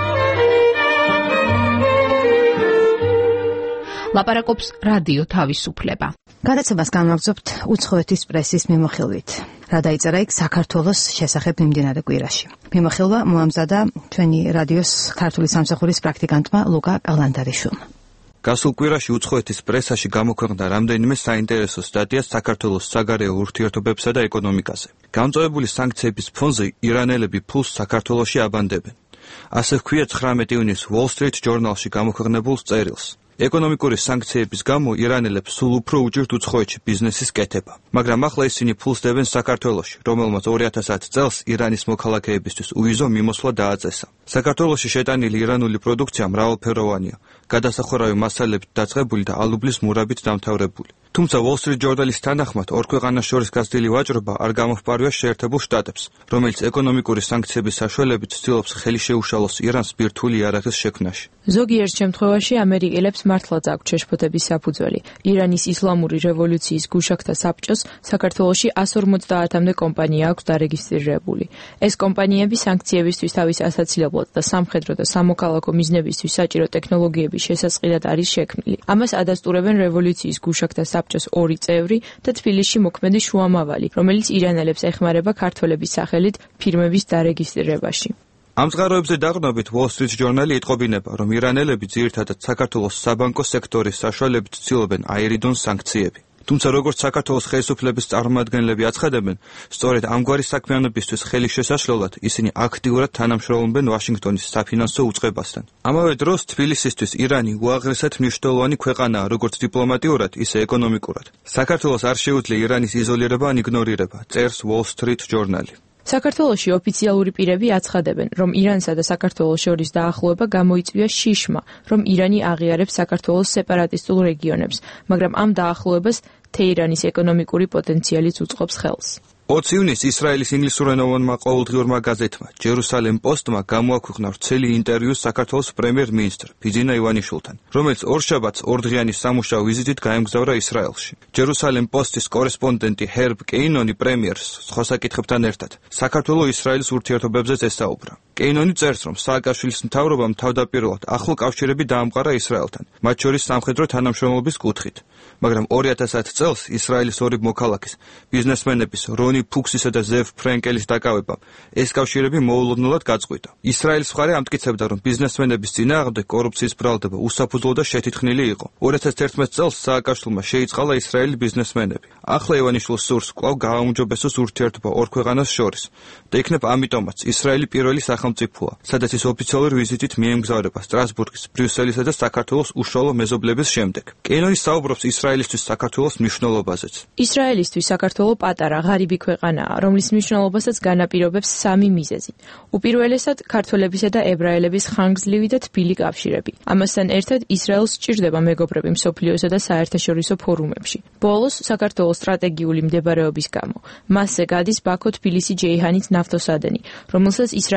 ლაპარაკობს რადიო თავისუფლება. გადაცემას განვაგრძობთ უცხოეთის პრესის მიმოხილვით. რა დაიწერა იქ საქართველოს შესახებ მიმდინარე კვირაში. მიმოხილვა მოამზადა ჩვენი რადიოს ქართული სამსახურის პრაქტიკანტმა ლუკა კალანდარიშვილმა. გასულ კვირაში უცხოეთის პრესაში გამოქვეყნდა რამდენიმე საინტერესო სტატია საქართველოს საგარეო ურთიერთობებსა და ეკონომიკაზე. გამწვავებული სანქციების ფონზე ირანელები ფულს საქართველოში აბანდებენ. ასე ჰქვია 19 ივნისს Wall Street Journal-ში გამოქვეყნებულ წერილს. ეკონომიკური სანქციების გამო ირანელებს სულ უფრო უჭირთ უცხოეთში ბიზნესის კეთება. მაგრამ ახლა ისინი ფულს დებენ საქართველოში, რომელმაც 2010 წელს ირანის მოქალაქეებისთვის უვიზო მიმოსვლა დააწესა. საქართველოში შეტანილი ირანული პროდუქცია მრავალფეროვანია, გადასახურავი მასალებით დაწყებული და ალუბლის მურაბით დამთავრებული. თუმცა Wall Street Journal-ის თანახმად, ორ ქვეყანას შორის გაზრდილი ვაჭრობა არ გამოფპარვია შეერთებულ შტატებს, რომელიც ეკონომიკური სანქციების საშუალებით ცდილობს ხელი შეუშალოს ირანს ბირთვული იარაღის შექმნაში. ზოგიერთ შემთხვევაში ამერიკელებს მართლაც აქვთ შეშფოთების საფუძველი. ირანის ისლამური რევოლუციის გუშაგთა საბჭოს საქართველოში 150-მდე კომპანია აქვს დარეგისტრირებული. ეს კომპანიები სანქციებისთვის თავის ასაცილებლად და სამხედრო და სამოქალაქო მიზნებისთვის საჭირო ტექნოლოგიების შესაწყდად არის შექმნილი. ამას ადასტურებენ რევოლუციის გუშაგთა საბჭოს 2 წევრი და თბილისში მოქმედი შუამავალი, რომელიც ირანელებს ეხმარება ქართველების სახელით ფირმების დარეგისტრირებაში. ამ წყაროებზე დაყრდნობით Wall Street Journal იტყობინება, რომ ირანელები ძირითადად საქართველოს საბანკო სექტორის საშუალებით ცდილობენ აერიდონ სანქციები. თუმცა როგორც საქართველოს ხელისუფლების წარმომადგენლები აცხადებენ, სწორედ ამგვარი საქმიანობისთვის ხელის შესაშლელად ისინი აქტიურად თანამშრომლობენ ვაშინგტონის საფინანსო უწყებასთან. ამავე დროს თბილისისთვის ირანი უაღრესად მნიშვნელოვანი ქვეყანაა როგორც დიპლომატიურად, ისე ეკონომიკურად. საქართველოს არ შეუძლია ირანის იზოლირება ან იგნორირება, წერს Wall Street Journal. საქართველოში ოფიციალური პირები აცხადებენ, რომ ირანსა და საქართველოს შორის დაახლოება გამოიწვია შიშმა, რომ ირანი აღიარებს საქართველოს სეპარატისტულ რეგიონებს, მაგრამ ამ დაახლოებას თეირანის ეკონომიკური პოტენციალიც უწყობს ხელს. 20 ივნისს ისრაელის ინგლისურენოვანმა ყოველდღიურმა გაზეთმა ჯერუსალემ პოსტმა გამოაქვეყნა ვრცელი ინტერვიუ საქართველოს პრემიერ-მინისტრ ბიძინა ივანიშვილთან, რომელიც ორშაბათს ორდღიანი სამუშაო ვიზიტით გაემგზავრა ისრაელში. ჯერუსალემ პოსტის კორესპონდენტი ჰერბ კეინონი პრემიერს სხვა საკითხებთან ერთად საქართველო-ისრაელის ურთიერთობებზე ესაუბრა. კეინონი წერს, რომ სააკაშვილის მთავრობამ თავდაპირველად ახლო კავშირები დაამყარა ისრაელთან, მათ შორის სამხედრო თანამშრომლობის კუთხით. მაგრამ 2010 წელს ისრაელის ორი მოქალაქის, ბიზნესმენების რონი ფუქსისა და ზევ ფრენკელის დაკავებამ ეს კავშირები მოულოდნელად გაწყვიტა. ისრაელის მხარე ამტკიცებდა, რომ ბიზნესმენების წინააღმდეგ კორუფციის ბრალდება უსაფუძვლო და შეთითხნილი იყო. 2011 წელს სააკაშვილმა შეიწყალა ისრაელის ბიზნესმენები. ახლა ივანიშვილს სურს კვლავ გააუმჯობესოს ურთიერთობა ორ ქვეყანას შორის და იქნებ ამიტომაც ისრაელი პირველი სახელმწიფოა, სადაც ის ოფიციალური ვიზიტით მიემგზავრება სტრასბურგის, ბრიუსელისა და საქართველოს უშუალო მეზობლების შემდეგ. კეინონი საუბრობს ისრაელისთვის საქართველოს მნიშვნელობაზეც. ისრაელისთვის საქართველო პატარა ღარიბი ქვეყანაა, რომლის მნიშვნელობასაც განაპირობებს 3 მიზეზი. უპირველესად, ქართველებისა და ებრაელების ხანგრძლივი და თბილი კავშირები. ამასთან ერთად, ისრაელს სჭირდება მეგობრები მსოფლიოსა და საერთაშორისო ფორუმებში. ბოლოს, საქართველოს სტრატეგიული მდებარეობის გამო, მასზე გადის ბაქო-თბილისი-ჯეიჰანის ნავთოსადენი, რომელსაც ისრაელისთვის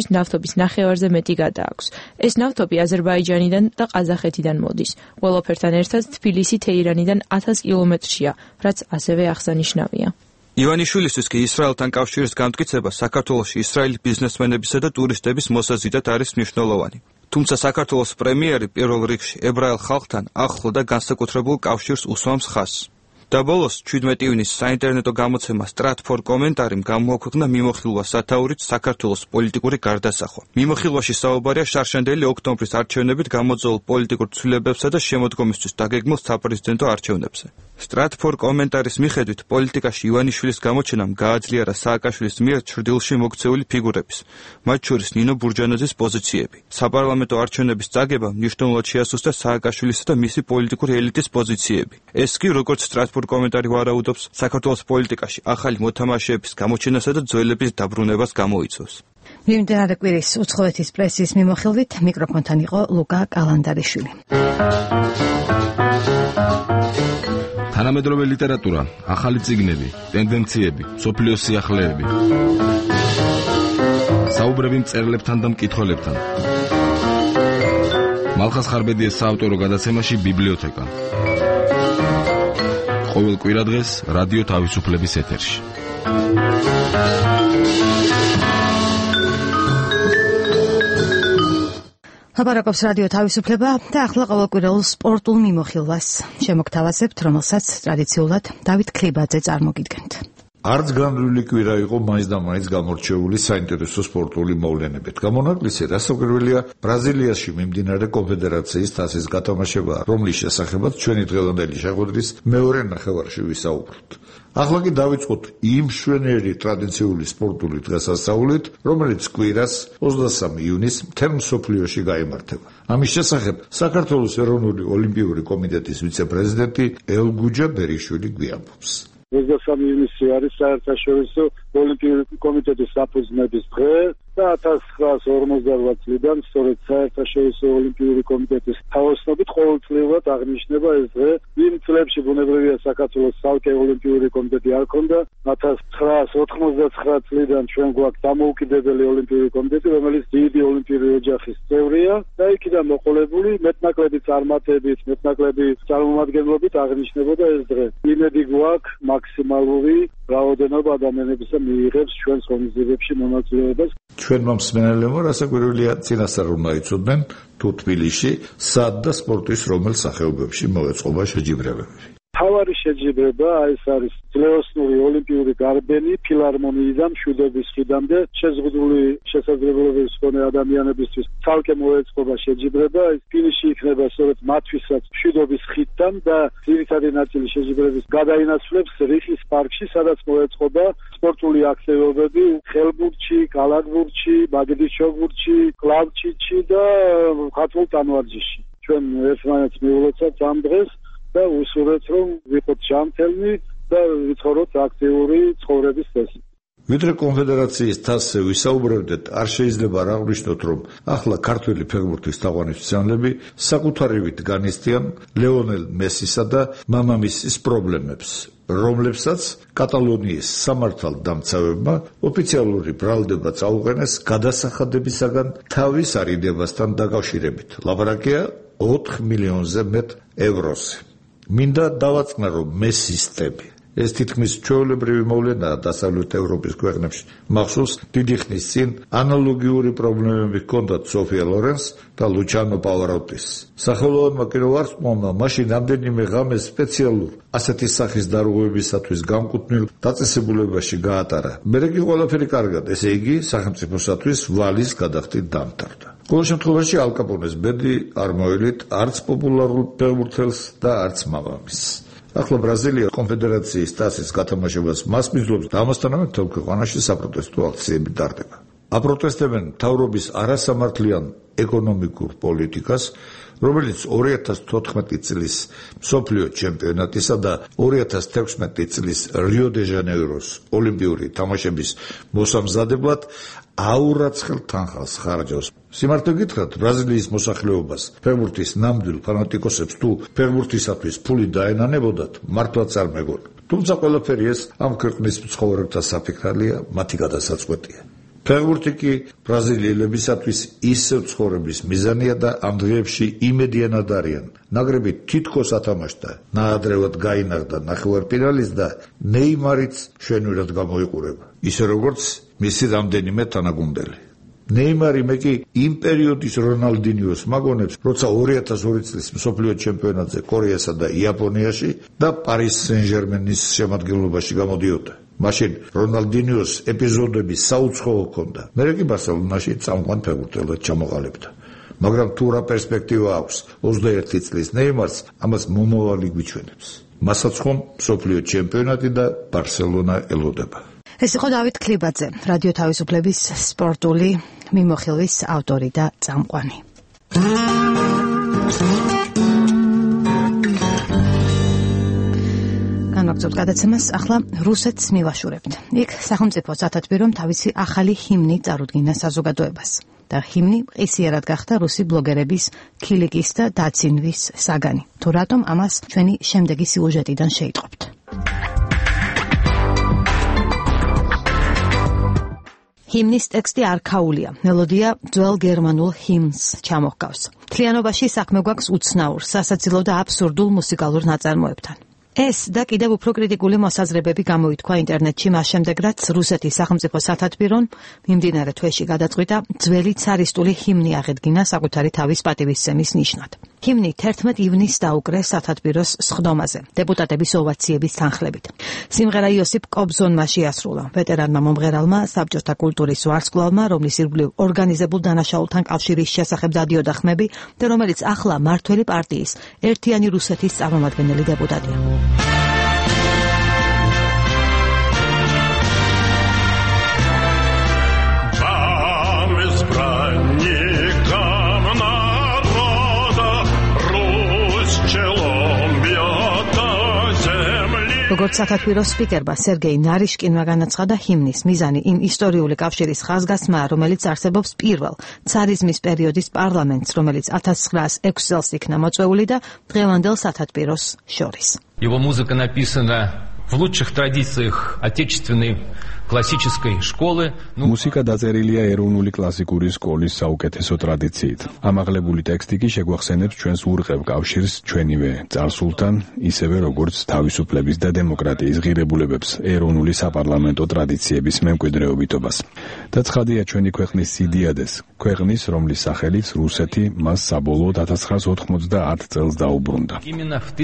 ქვეყნებისთვის ნავთობის ნახევარზე მეტი გადააქვს. ეს ნავთობი აზერბაიჯანიდან და ყაზახეთიდან მოდის. ყველაფერთან ერთად თბილისი თეირანიდან 1000 კილომეტრშია, რაც ასევე აღსანიშნავია. ივანიშვილისთვის კი ისრაელთან კავშირის განმტკიცება საქართველოში ისრაელის ბიზნესმენებისა და ტურისტების მოსაზიდად არის მნიშვნელოვანი. თუმცა საქართველოს პრემიერი პირველ რიგში ებრაელ ხალხთან ახლო და განსაკუთრებულ კავშირს უსვამს ხაზს. და ბოლოს 17 ივნისს საინტერნეტო გამოცემა Stratfor კომენტარიმ გამოაქვეყნა მიმოხილვა სათაურით საქართველოს პოლიტიკური გარდასახვა. მიმოხილვაში საუბარია შარშანდელი ოქტომბრის არჩევნებით გამოწვეულ პოლიტიკურ ცვლილებებსა და შემოდგომისთვის დაგეგმილ საპრეზიდენტო არჩევნებზე. Stratfor კომენტარის მიხედვით პოლიტიკაში ივანიშვილის გამოჩენამ გააძლიერა სააკაშვილის მიერ ჩრდილში მოქცეული ფიგურების, მათ შორის ნინო ბურჯანაძის პოზიციები. საპარლამენტო არჩევნების წაგებამ მნიშვნელოვნად შეასუსტა სააკაშვილისა და მისი პოლიტიკური ელიტის პოზიციები. ეს კი როგორც Stratfor კომენტარი ვარაუდობს, საქართველოს პოლიტიკაში ახალი მოთამაშეების გამოჩენასა და ძველების დაბრუნებას გამოიწვევს. მიმდინარე კვირის უცხოეთის პრესის მიმოხილვით მიკროფონთან იყო ლუკა კალანდარიშვილი. თანამედროვე ლიტერატურა, ახალი წიგნები, ტენდენციები, სოფლიოს სიახლეები. საუბრები მწერლებთან და მკითხველებთან. მალხას ხარბედიეს საავტორო გადაცემაში ბიბლიოთეკა. ყოველ კვირადღეს რადიო თავისუფლების ეთერში. ლაპარაკობს რადიო თავისუფლება და ახლა ყოველკვირეულ სპორტულ მიმოხილვას შემოგთავაზებთ, რომელსაც ტრადიციულად დავით ქრიბაძე წარმოგიდგენთ. არც განვლილი კვირა იყო მაინც და მაინც გამორჩეული საინტერესო სპორტული მოვლენებით. გამონაკლისი რასაკვირველია ბრაზილიაში მიმდინარე კონფედერაციის თასის გათამაშება, რომლის შესახებაც ჩვენი დღევანდელი შეხვედრის მეორე ნახევარში ვისაუბროთ. ახლა კი დავიწყოთ იმ მშვენიერი ტრადიციული სპორტული დღესასწაულით, რომელიც კვირას 23 ივნისს მთელ მსოფლიოში გაიმართება. ამის შესახებ საქართველოს ეროვნული ოლიმპიური კომიტეტის ვიცე-პრეზიდენტი ელგუჯა ბერიშვილი გვიამბობს. 23 ივნისი არის საერთაშორისო ოლიმპიური კომიტეტის საფუძვლების დღე და 1958 წლიდან სწორედ საერთაშორისო ოლიმპიური კომიტეტის თავოსნობით ყოველწლიურად აღნიშნება ეს დღე. იმ წლებში ბუნებრივია საქართველოს ცალკე ოლიმპიური კომიტეტი არ ჰქონდა. 1999 წლიდან ჩვენ გვაქვს დამოუკიდებელი ოლიმპიური კომიტეტი, რომელიც დიდი ოლიმპიური ოჯახის წევრია და იქიდან მოყოლებული მეტნაკლები წარმატებით, მეტნაკლები წარმომადგენლობით აღნიშნებოდა ეს დღე. იმედი გვაქვს მაქსიმალური რაოდენობა ადამიანებისა მიიღებს ჩვენს ღონისძიებებში მონაწილეობას. ჩვენმა მსმენელებმა რასაკვირველია წინასწარ უნდა იცოდნენ თუ თბილისში სად და სპორტის რომელ სახეობებში მოეწყობა შეჯიბრებები. თავარი შეჯიბრება ეს არის ძლეოსნური ოლიმპიური გარბენი ფილარმონიიდან მშვიდობის ხიდამდე შეზღუდული შესაძლებლობების მქონე ადამიანებისთვის ცალკე მოეწყობა შეჯიბრება. ეს ფინიში იქნება სწორედ მათთვისაც მშვიდობის ხიდთან და ძირითადი ნაწილი შეჯიბრების გადაინაცვლებს რიხის პარკში, სადაც მოეწყობა სპორტული აქტივობები ხელბურთში, კალათბურთში, ბაგდიშოგურთში, კლავჭიდში და ხატვულ ტანვარჯიშში. ჩვენ ერთმანეთს მივულოცავთ ამ დღეს და უსურვებთ, რომ ვიყოთ ჯანმრთელნი და ვიცხოვროთ აქტიური ცხოვრების წესით. ვიდრე კონფედერაციის თასზე ვისაუბრებდეთ, არ შეიძლება არ აღვნიშნოთ, რომ ახლა ქართველი ფეხბურთის თაყვანისმცემლები საკუთარივით განიცდიან ლეონელ მესისა და მამამისის პრობლემებს, რომლებსაც კატალონიის სამართალდამცავებმა ოფიციალური ბრალდება წაუყენეს გადასახადებისაგან თავის არიდებასთან დაკავშირებით. ლაპარაკია 4 მილიონზე მეტ ევროზე. მინდა დავაწყნა, რომ მესისტები ეს თითქმის ჩვეულებრივი მოვლენაა დასავლეთ ევროპის ქვეყნებში. მახსოვს დიდი ხნის წინ ანალოგიური პრობლემები ჰქონდათ სოფია ლორენს და ლუჩანო პავაროტის. სახელოვანმა კინოვარსკვლავმა მაშინ რამდენიმე ღამე სპეციალურ ასეთი სახის დარღვევებისათვის გამკუთვნილ დაწესებულებაში გაატარა. მერე კი ყველაფერი კარგად, ესე იგი სახელმწიფოსათვის ვალის გადახდით დამთავრდა. ყოველ შემთხვევაში ალ კაპონეს ბედი არ მოელით არც პოპულარულ ფეხბურთელს და არც მამამისს. ახლა ბრაზილია კონფედერაციის თასის გათამაშებას მასპინძლობს და ამასთანავე მთელ ქვეყანაში საპროტესტო აქციები ტარდება. აპროტესტებენ მთავრობის არასამართლიან ეკონომიკურ პოლიტიკას, რომელიც 2014 წლის მსოფლიო ჩემპიონატისა და 2016 წლის რიო დე ჟანეიროს ოლიმპიური თამაშების მოსამზადებლად აურაცხელ თანხას ხარჯავს. სიმართლე გითხრათ, ბრაზილიის მოსახლეობას, ფეხბურთის ნამდვილ ფანატიკოსებს თუ ფეხბურთისათვის ფული დაენანებოდათ, მართლაც არ მეგონა. თუმცა ყველაფერი ეს ამ ქვეყნის მცხოვრებთა საფიქრალია, მათი გადასაწყვეტია. ფეხბურთი კი ბრაზილიელებისათვის ისევ ცხოვრების მიზანია და ამ დღეებში იმედიანად არიან. ნაკრები თითქოს ათამაშდა, ნაადრევად გაინაღდა ნახევარფინალის და ნეიმარიც მშვენივრად გამოიყურება. ისე როგორც მისი რამდენიმე თანაგუნდელი. ნეიმარი მე კი იმ პერიოდის რონალდინიოს მაგონებს, როცა 2002 წლის მსოფლიო ჩემპიონატზე კორეასა და იაპონიაში და პარის სენ-ჟერმენის შემადგენლობაში გამოდიოდა. მაშინ რონალდინიოს ეპიზოდები საუცხოო ჰქონდა. მე კი ბარსელონაში წამყვან ფეხბურთელად ჩამოყალიბდა. მაგრამ თუ რა პერსპექტივა აქვს 21 წლის ნეიმარს, ამას მომავალი გვიჩვენებს. მასაც ხომ მსოფლიო ჩემპიონატი და ბარსელონა ელოდება. ეს იყო დავით ქლიბაძე, რადიო თავისუფლების სპორტული მიმოხილვის ავტორი და წამყვანი. განვაგრძობთ გადაცემას, ახლა რუსეთს მივაშურებთ. იქ სახელმწიფო სათათბირომ თავისი ახალი ჰიმნი წარუდგინა საზოგადოებას. და ჰიმნი ყისიერად გახდა რუსი ბლოგერების ქილიკის და დაცინვის საგანი. თუ რატომ ამას ჩვენი შემდეგი სიუჟეტიდან შეიტყობთ. ჰიმნის ტექსტი არქაულია, მელოდია ძველ გერმანულ ჰიმნს ჩამოჰგავს. მთლიანობაში საქმე გვაქვს უცნაურ, სასაცილო და აბსურდულ მუსიკალურ ნაწარმოებთან. ეს და კიდევ უფრო კრიტიკული მოსაზრებები გამოითქვა ინტერნეტში მას შემდეგ, რაც რუსეთის სახელმწიფო სათათბირომ მიმდინარე თვეში გადაწყვიტა ძველი ცარისტული ჰიმნი აღედგინა საკუთარი თავის პატივისცემის ნიშნად. ჰიმნი 11 ივნისს დაუკრეს სათათბიროს სხდომაზე, დეპუტატების ოვაციების თანხლებით. სიმღერა იოსიფ კობზონმა შეასრულა, ვეტერანმა მომღერალმა, საბჭოთა კულტურის ვარსკვლავმა, რომლის ირგვლივ ორგანიზებულ დანაშაულთან კავშირის შესახებ დადიოდა ხმები და რომელიც ახლა მართველი პარტიის ერთიანი რუსეთის წარმომადგენელი დეპუტატია. როგორც სათათბიროს სპიკერმა სერგეი ნარიშკინმა განაცხადა, ჰიმნის მიზანი იმ ისტორიული კავშირის ხაზგასმაა, რომელიც არსებობს პირველ ცარიზმის პერიოდის პარლამენტს, რომელიც 1906 წელს იქნა მოწვეული და დღევანდელ სათათბიროს შორის. Его музыка написана в лучших традициях отечественной классической школы. Музыка დაწერილია ეროვნული კლასიკური სკოლის საუკეთესო ტრადიციით. ამაღლებული ტექსტი კი შეგვახსენებს ჩვენს ურყევ კავშირს ჩვენივე წარსულთან, ისევე როგორც თავისუფლების და დემოკრატიის ღირებულებებს, ეროვნული საპარლამენტო ტრადიციების მემკვიდრეობითობას. და ცხადია ჩვენი ქვეყნის სიდიადეს, ქვეყნის, რომლის სახელით რუსეთი მას საბოლოოდ 1990 წელს დაუბრუნდა. Именно в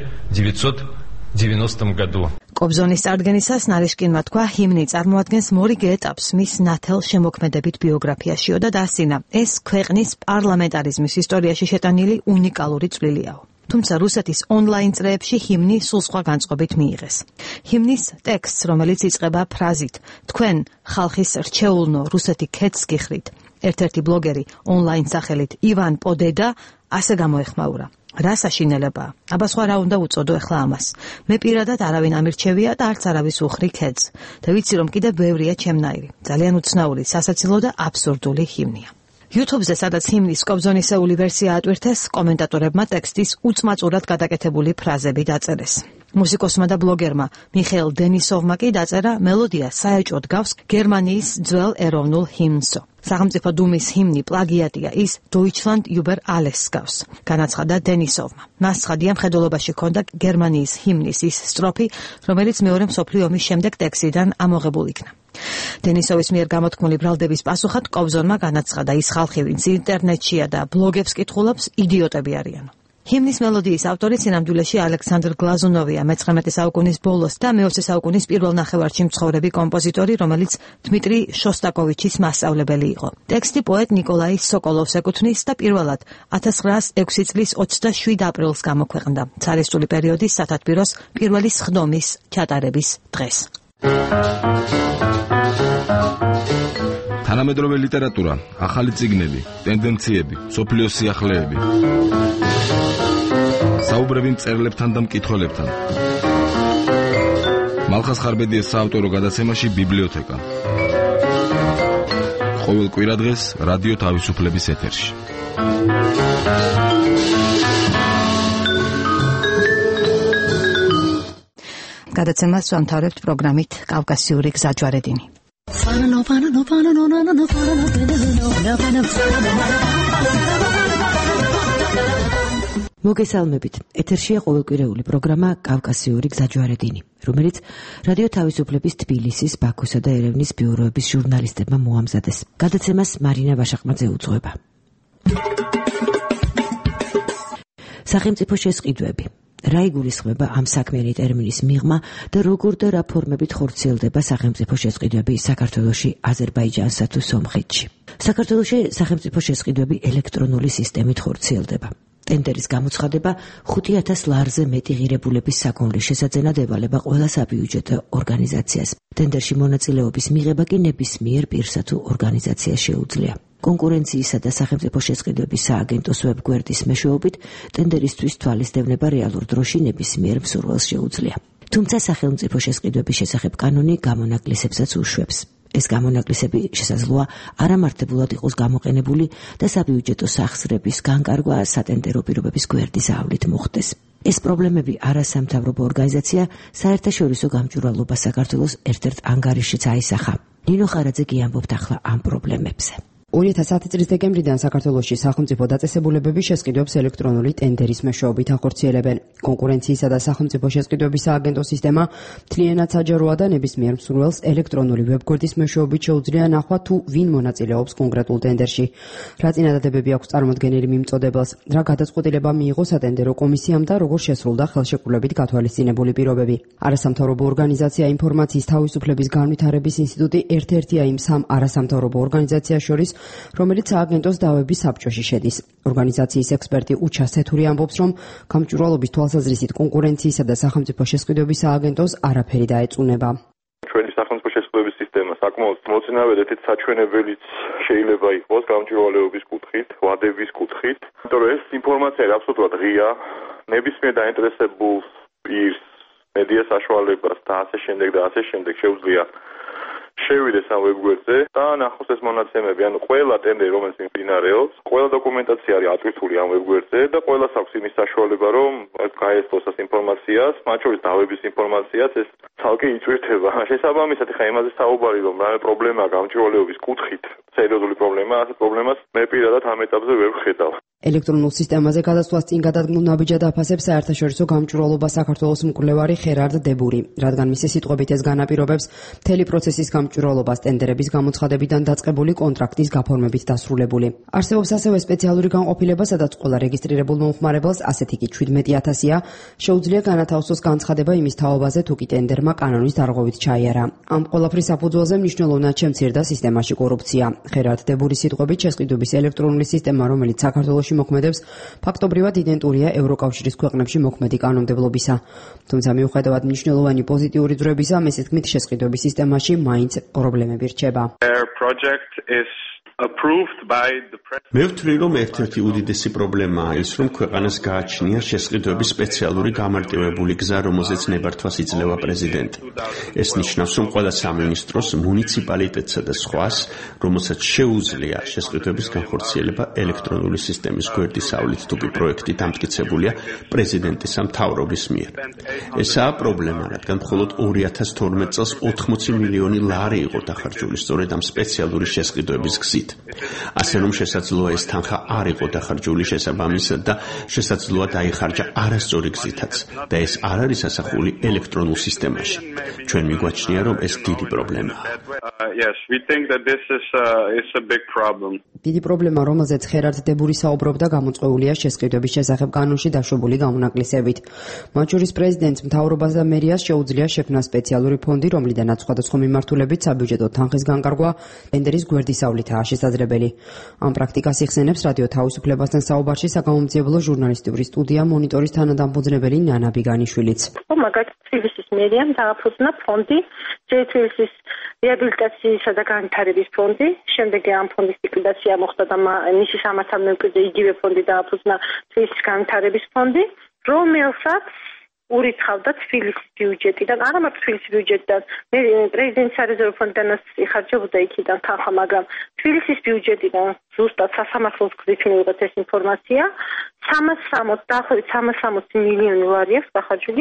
1990 году. კობზონის წარდგენისას ნარიშკინმა თქვა, ჰიმნი წარმოადგენს მორიგ ეტაპს მის ნათელ შემოქმედებით ბიოგრაფიაშიო და დასცინა, ეს ქვეყნის პარლამენტარიზმის ისტორიაში შეტანილი უნიკალური წვლილია. თუმცა რუსეთის ონლაინ წრეებში ჰიმნი სულ სხვა განწყობით მიიღეს. ჰიმნის ტექსტს, რომელიც იწყება ფრაზით „თქვენ ხალხის რჩეულნო რუსეთი ქეთს გიხრით“, ერთ-ერთი ბლოგერი ონლაინ სახელით ივან პოდედა ასე გამოეხმაურა. რა საშინელებაა? აბა სხვა რა უნდა უწოდო ახლა ამას? მე პირადად არავინ ამირჩევია და არც არავის უხრი ქედს. და ვიცი რომ კიდევ ბევრია ჩემნაირი. ძალიან უცნაური, სასაცილო და აბსურდული ჰიმნია. YouTube-ზე, სადაც ჰიმნის კობზონისეული ვერსია ატვირთეს, კომენტატორებმა ტექსტის უწმაწურად გადაკეთებული ფრაზები დაწერეს. მუსიკოსმა და ბლოგერმა მიხეილ დენისოვმა კი დაწერა მელოდია საეჭვოდ გავს გერმანიის ძველ ეროვნულ ჰიმნსო. სახელმწიფო დუმის ჰიმნი პლაგიატია, ის Deutschland über alles გავს, განაცხადა დენისოვმა. მას ცხადია მხედველობაში ჰქონდა გერმანიის ჰიმნის ის სტროფი, რომელიც მეორე მსოფლიო ომის შემდეგ ტექსტიდან ამოღებულ იქნა. დენისოვის მიერ გამოთქმული ბრალდების პასუხად კობზონმა განაცხადა, ის ხალხი, ვინც ინტერნეტშია და ბლოგებს კითხულობს, იდიოტები არიან. ჰიმნის მელოდიის ავტორი სინამდვილეში ალექსანდრ გლაზუნოვია, მე-19 საუკუნის ბოლოს და მე-20 საუკუნის პირველ ნახევარში მცხოვრები კომპოზიტორი, რომელიც დმიტრი შოსტაკოვიჩის მასწავლებელი იყო. ტექსტი პოეტ ნიკოლაი სოკოლოვს ეკუთვნის და პირველად 1906 წლის 27 აპრილს გამოქვეყნდა, ცარისტული პერიოდის სათათბიროს პირველი სხდომის ჩატარების დღეს. თანამედროვე ლიტერატურა, ახალი წიგნები, ტენდენციები, სოფლიოს სიახლეები. საუბრები მწერლებთან და მკითხველებთან. მალხას ხარბედიეს საავტორო გადაცემაში ბიბლიოთეკა. ყოველ კვირადღეს რადიო თავისუფლების ეთერში. გადაცემას ვამთავრებთ პროგრამით კავკასიური გზაჯვარედინი. მოგესალმებით. ეთერშია ყოველკვირეული პროგრამა კავკასიური გზაჯვარედინი, რომელიც რადიო თავისუფლების თბილისის, ბაქოსა და ერევნის ბიუროების ჟურნალისტებმა მოამზადეს. გადაცემას მარინა ვაშაყმაძე უძღვება. სახელმწიფო შესყიდვები. რა იგულისხმება ამ საქმიანი ტერმინის მიღმა და როგორ და რა ფორმებით ხორციელდება სახელმწიფო შესყიდვები საქართველოში, აზერბაიჯანსა თუ სომხეთში. საქართველოში სახელმწიფო შესყიდვები ელექტრონული სისტემით ხორციელდება. ტენდერის გამოცხადება 5000 ლარზე მეტი ღირებულების საქონლის შესაძენად ევალება ყველა საბიუჯეტო ორგანიზაციას. ტენდერში მონაწილეობის მიღება კი ნებისმიერ პირსა თუ ორგანიზაციას შეუძლია. კონკურენციისა და სახელმწიფო შესყიდვების სააგენტოს ვებგვერდის მეშვეობით ტენდერისთვის თვალისდევნება რეალურ დროში ნებისმიერ მსურველს შეუძლია. თუმცა სახელმწიფო შესყიდვების შესახებ კანონი გამონაკლისებსაც უშვებს. ეს გამონაკლისები შესაძლოა არამართებულად იყოს გამოყენებული და საბიუჯეტო სახსრების განკარგვა სატენდერო პირობების გვერდის ავლით მოხდეს. ეს პრობლემები არასამთავრობო ორგანიზაცია საერთაშორისო გამჭვირვალობა საქართველოს ერთ-ერთ ანგარიშშიც აისახა. ნინო ხარაძე კი ამბობთ ახლა ამ პრობლემებზე. 2010 წლის დეკემბრიდან საქართველოში სახელმწიფო დაწესებულებების შესყიდვებს ელექტრონული ტენდერის მეშვეობით ახორციელებენ. კონკურენციისა და სახელმწიფო შესყიდვების სააგენტოს სისტემა მთლიანად საჯაროა და ნებისმიერ მსურველს ელექტრონული ვებგვერდის მეშვეობით შეუძლია ნახვა თუ ვინ მონაწილეობს კონკრეტულ ტენდერში. რა წინადადებები აქვს წარმოდგენილი მიმწოდებელს, რა გადაწყვეტილება მიიღო სატენდერო კომისიამ და როგორ შესრულდა ხელშეკრულებით გათვალისწინებული პირობები. არასამთავრობო ორგანიზაცია ინფორმაციის თავისუფლების განვითარების ინსტიტუტი ერთ-ერთია იმ სამ არასამთავრობო ორგანიზაციას შორის, რომელიც სააგენტოს დავების საბჭოში შედის. ორგანიზაციის ექსპერტი უჩა სეთური ამბობს, რომ გამჭვირვალობის თვალსაზრისით კონკურენციისა და სახელმწიფო შესყიდვების სააგენტოს არაფერი დაეწუნება. ჩვენი სახელმწიფო შესყიდვების სისტემა საკმაოდ მოწინააღმდეგე საჩვენებელიც შეიძლება იყოს გამჭვირვალეობის კუთხით, ვადების კუთხით, იმიტომ რომ ეს ინფორმაცია აბსოლუტურად ღია, ნებისმიერ დაინტერესებულ პირს, მედია საშუალებას და ასე შემდეგ შეუძლია შევიდეს ამ ვებგვერდზე და ნახოს ეს მონაცემები, ანუ ყველა ტენდერი, რომელიც მიმდინარეობს, ყველა დოკუმენტაცია არის ატვირთული ამ ვებგვერდზე და ყველას აქვს იმის საშუალება, რომ გაესწროს ეს ინფორმაციას, მათ შორის დავების ინფორმაციას, ეს ცალკე იწვირთება. შესაბამისად, ხა იმაზე საუბარი, რომ რა პრობლემაა გამჭვირვალეობის კუთხით, სერიოზული პრობლემაა, ასეთ პრობლემას მე პირადად ამ ეტაპზე ვერ ვხედავ. ელექტრონულ სისტემაზე გადასვლას წინ გადადგმულ ნაბიჯად აფასებს საერთაშორისო გამჭვირვალობა საქართველოს მკვლევარი ხერარდ დებური, რადგან მისი სიტყვებით ეს განაპირობებს მთელი პროცესის გამჭვირვალობას ტენდერების გამოცხადებიდან დაწყებული კონტრაქტის გაფორმებით დასრულებული. არსებობს ასევე სპეციალური განყოფილება, სადაც ყველა რეგისტრირებულ მომხმარებელს, ასეთი კი 17000-ია, შეუძლია განათავსოს განცხადება იმის თაობაზე, თუ კი ტენდერმა კანონის დარღვევით ჩაიარა. ამ ყველაფრის საფუძველზე მნიშვნელოვნად შემცირდა სისტემაში კორუფცია. ხერარდ დებურის სიტყვებით შესყიდვების ელექტრონული სისტემა, რომელიც საქართველოში მოქმედებს, ფაქტობრივად იდენტურია ევროკავშირის ქვეყნებში მოქმედი კანონმდებლობისა. თუმცა მიუხედავად მნიშვნელოვანი პოზიტიური ძვრებისა, მესე თქმით, შესყიდვების სისტემაში მაინც პრობლემები რჩება. მე ვთვლი, რომ ერთ-ერთი უდიდესი პრობლემაა ის, რომ ქვეყანას გააჩნია შესყიდვების სპეციალური გამარტივებული გზა, რომელზეც ნებართვას იძლევა პრეზიდენტი. ეს ნიშნავს, რომ ყველა სამინისტროს, მუნიციპალიტეტსა და სხვას, რომელსაც შეუძლია შესყიდვების განხორციელება ელექტრონული სისტემის გვერდის ავლით, თუ კი პროექტი დამტკიცებულია პრეზიდენტის ან მთავრობის მიერ. ესაა პრობლემა, რადგან მხოლოდ 2012 წელს 80 მილიონი ლარი იყო დახარჯული სწორედ ამ სპეციალური შესყიდვების გზით. ასე რომ შესაძლოა ეს თანხა არ იყო დახარჯული შესაბამისად და შესაძლოა დაიხარჯა არასწორი გზითაც და ეს არ არის ასახული ელექტრონულ სისტემაში. ჩვენ მიგვაჩნია, რომ ეს დიდი პრობლემაა. დიდი პრობლემა, რომელზეც ხერარდ დებური საუბრობდა, გამოწვეულია შესყიდვების შესახებ კანონში დაშვებული გამონაკლისებით. მათ შორის პრეზიდენტს, მთავრობას და მერიას შეუძლია შექმნა სპეციალური ფონდი, რომლიდანაც სხვადასხვა მიმართულებით საბიუჯეტო თანხის განკარგვა ტენდერის გვერდისავლითაა შესაძლებელი. ამ პრაქტიკას იხსენებს რადიო თავისუფლებასთან საუბარში საგამომძიებლო ჟურნალისტური სტუდია მონიტორის თანადამფუძნებელი ნანა ბიგანიშვილიც. მაგალითად, თბილისის მერიამ დააფუძნა ფონდი, თბილისის რეაბილიტაციისა და განვითარების ფონდი, შემდეგ ამ ფონდის ლიკვიდაცია მოხდა და მისი სამართალ მემკვიდრე იგივე ფონდი დააფუძნა თბილისის განვითარების ფონდი, რომელსაც ურიცხავდა თბილისის ბიუჯეტიდან, არა მარტო თბილისის ბიუჯეტიდან, მე პრეზიდენტის სარეზერვო ფონდიდანაც იხარჯებოდა იქიდან თანხა, მაგრამ თბილისის ბიუჯეტიდან ზუსტად სასამართლოს გზით მივიღეთ ეს ინფორმაცია. 360 მილიონი ლარი აქვს დახარჯული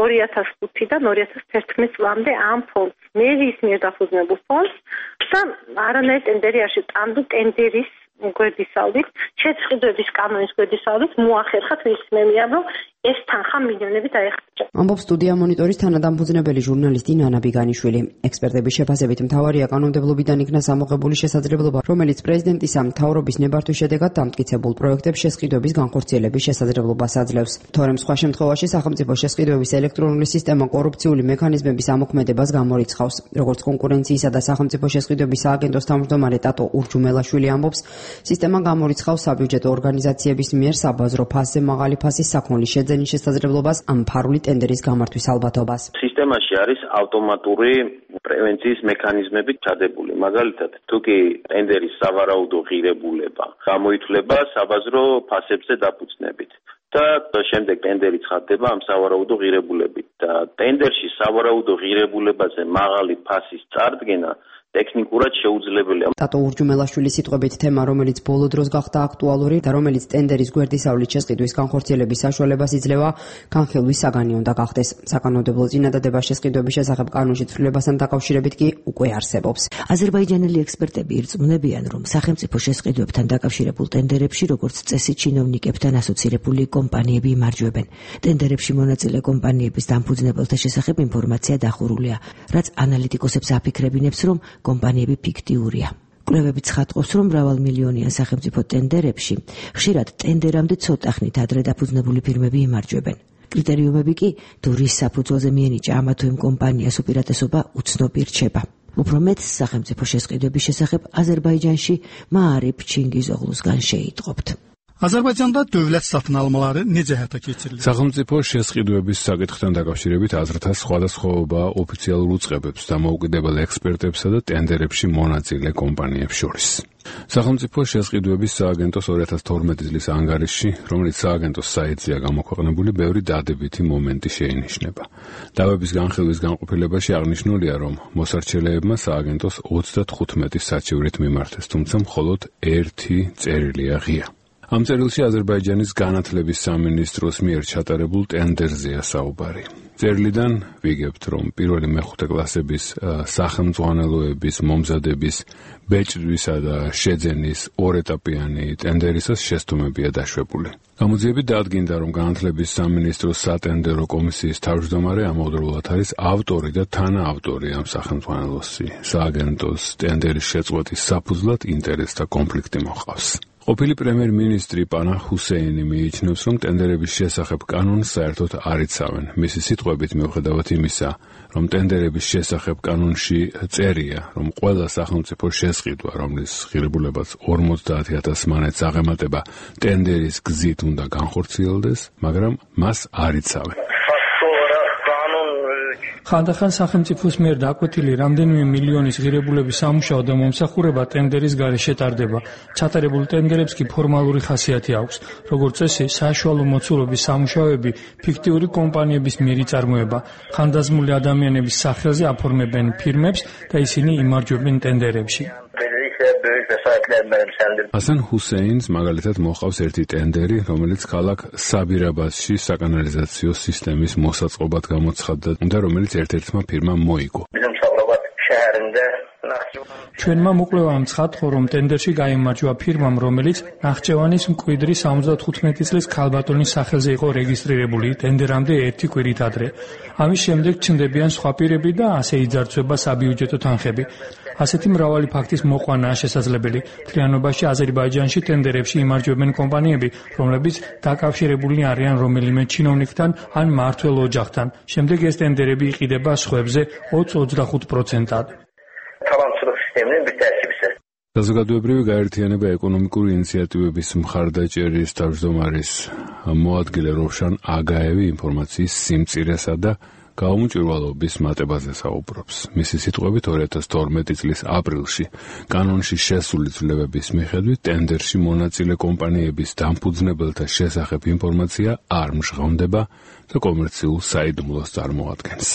2005-დან 2011 წლამდე ამ ფონდს, მერიის მიერ დაფუძნებულ ფონდს და არანაირი ტენდერი არ შეტანდა ტენდერის გვერდისავლით, შეწყდების კანონის გვერდისავლით მოახერხათ ის მემიამ, რომ ეს თანხა მილიონებით დაეხარჯა. ამბობს სტუდია მონიტორის თანადამფუძნებელი ჟურნალისტი ნანა ბიგანიშვილი. ექსპერტების შეფასებით მთავარია კანონმდებლობიდან იქნა ამოღებული შესაძლებლობა, რომელიც პრეზიდენტისა მთავრობის ნებართვის შედეგად დამტკიცებულ პროექტებს შესყიდვების განხორციელების შესაძლებლობას აძლევს. თორემ სხვა შემთხვევაში სახელმწიფო შესყიდვების ელექტრონული სისტემა კორუფციული მექანიზმების ამოქმედებას გამორიცხავს. როგორც კონკურენციისა და სახელმწიფო შესყიდვების სააგენტოს თავმჯდომარე ტატო ურჯუმელაშვილი ამბობს, სისტემა გამორიცხავს საბიუჯეტო ორგანიზაციების მიერ საბაზრო ფასზე მაღალი ფასის საქონლის შეძენის შესაძლებლობას ამ ფარული ტენდერის გამართვის ალბათობას. სისტემაში არის ავტომატური პრევენციის მექანიზმები ჩადებული. მაგალითად, თუ კი ტენდერის სავარაუდო ღირებულება გამოითვლება საბაზრო ფასებზე დაფუძნებით და შემდეგ ტენდერი ცხადდება ამ სავარაუდო ღირებულებით და ტენდერში სავარაუდო ღირებულებაზე მაღალი ფასის წარდგენა ტექნიკურად შეუძლებელია. ტატო ურჯუმელაშვილის სიტყვებით თემა, რომელიც ბოლო დროს გახდა აქტუალური და რომელიც ტენდერის გვერდისავლით შესყიდვის განხორციელების საშუალებას იძლევა, განხილვის საგანი უნდა გახდეს. საკანონმდებლო წინადადება შესყიდვების შესახებ კანონში ცვლილებასთან დაკავშირებით კი უკვე არსებობს. აზერბაიჯანელი ექსპერტები ირწმუნებიან, რომ სახელმწიფო შესყიდვებთან დაკავშირებულ ტენდერებში როგორც წესი ჩინოვნიკებთან ასოცირებული კომპანიები იმარჯვებენ. ტენდერებში მონაწილე კომპანიების დამფუძნებელთა შესახებ ინფორმაცია დახურულია, რაც ანალიტიკოსებს აფიქრებინებს, რომ კომპანიები ფიქტიურია. კვლევები ცხადყოფს, რომ მრავალმილიონიან სახელმწიფო ტენდერებში ხშირად ტენდერამდე ცოტა ხნით ადრე დაფუძნებული ფირმები იმარჯვებენ. კრიტერიუმები კი თუ რის საფუძველზე მიენიჭა ამა თუ იმ კომპანიას უპირატესობა უცნობი რჩება. უფრო მეტს სახელმწიფო შესყიდვების შესახებ აზერბაიჯანში მაარიფ ჩინგიზოღლუსგან შეიტყობთ. Azərbaycanda dövlət satın almaları necə həyata keçirilir? სახელმწიფო შესყიდვების საკითხთან დაკავშირებით აზრთა სხვადასხვაობა ოფიციალურ უწყებებს, დამოუკიდებელ ექსპერტებსა და ტენდერებში მონაწილე კომპანიებს შორის. სახელმწიფო შესყიდვების სააგენტოს 2012 წლის ანგარიშში, რომელიც სააგენტოს საიტზეა გამოქვეყნებული, ბევრი დადებითი მომენტი შეინიშნება. დავების განხილვის განყოფილებაში აღნიშნულია, რომ მოსარჩელეებმა სააგენტოს 35 საჩივრით მიმართეს, თუმცა მხოლოდ ერთი წერილია ღია. ამ წერილში აზერბაიჯანის განათლების სამინისტროს მიერ ჩატარებულ ტენდერზეა საუბარი. წერილიდან ვიგებთ, რომ პირველი მეხუთე კლასების სახელმძღვანელოების მომზადების ბეჭდვისა და შეძენის ორეტაპიანი ტენდერისას შესტუმებია დაშვებული. გამოძიებით დადგინდა, რომ განათლების სამინისტროს სატენდერო კომისიის თავმჯდომარე ამავდროულად არის ავტორი და თანაავტორი ამ სახელმძღვანელოსი. სააგენტოს ტენდერის შეწყვეტის საფუძვლად ინტერესთა კონფლიქტი მოჰყავს. ყოფილი პრემიერ-მინისტრი პანაჰ ჰუსეინი მიიჩნევს, რომ ტენდერების შესახებ კანონს საერთოდ არ იცავენ. მისი სიტყვებით, მიუხედავად იმისა, რომ ტენდერების შესახებ კანონში წერია, რომ ყველა სახელმწიფო შესყიდვა, რომლის ღირებულებაც 50,000 მონეტს აღემატება, ტენდერის გზით უნდა განხორციელდეს, მაგრამ მას არ იცავენ. ხანდახან სახელმწიფოს მიერ დაკვეთილი რამდენიმე მილიონის ღირებულების სამუშაო და მომსახურება ტენდერის გარეშე ტარდება. ჩატარებულ ტენდერებს კი ფორმალური ხასიათი აქვს. როგორც წესი, საშუალო მოცულობის სამუშაოები ფიქტიური კომპანიების მიერ იწარმოება. ხანდაზმული ადამიანების სახელზე აფორმებენ ფირმებს და ისინი იმარჯვებენ ტენდერებში. ასან ჰუსეინს მაგალითად მოჰყავს ერთი ტენდერი, რომელიც ქალაქ საბირაბადში საკანალიზაციო სისტემის მოსაწყობად გამოცხადდა და რომელიც ერთ-ერთმა ფირმამ მოიგო. ჩვენმა მოკვლევამ ცხადყო, რომ ტენდერში გაიმარჯვა ფირმამ, რომელიც ნახჭევანის მკვიდრი 75 წლის ქალბატონის სახელზე იყო რეგისტრირებული ტენდერამდე ერთი კვირით ადრე. ამის შემდეგ ჩნდებიან სხვა პირები და ასე იძარცვება საბიუჯეტო თანხები. ასეთი მრავალი ფაქტის მოყვანაა შესაძლებელი. მთლიანობაში აზერბაიჯანში ტენდერებში იმარჯვებენ კომპანიები, რომლებიც დაკავშირებული არიან რომელიმე ჩინოვნიკთან ან მმართველ ოჯახთან. შემდეგ ეს ტენდერები იყიდება სხვებზე 20-25%-ად. საზოგადოებრივი გაერთიანება ეკონომიკური ინიციატივების მხარდაჭერის თავმჯდომარის მოადგილე როშან აგაევი ინფორმაციის სიმწირესა და გაუმჭვირვალობის მატებაზე საუბრობს. მისი სიტყვებით 2012 წლის აპრილში კანონში შესული ცვლილებების მიხედვით ტენდერში მონაწილე კომპანიების დამფუძნებელთა შესახებ ინფორმაცია არ მჟღავნდება და კომერციულ საიდუმლოს წარმოადგენს.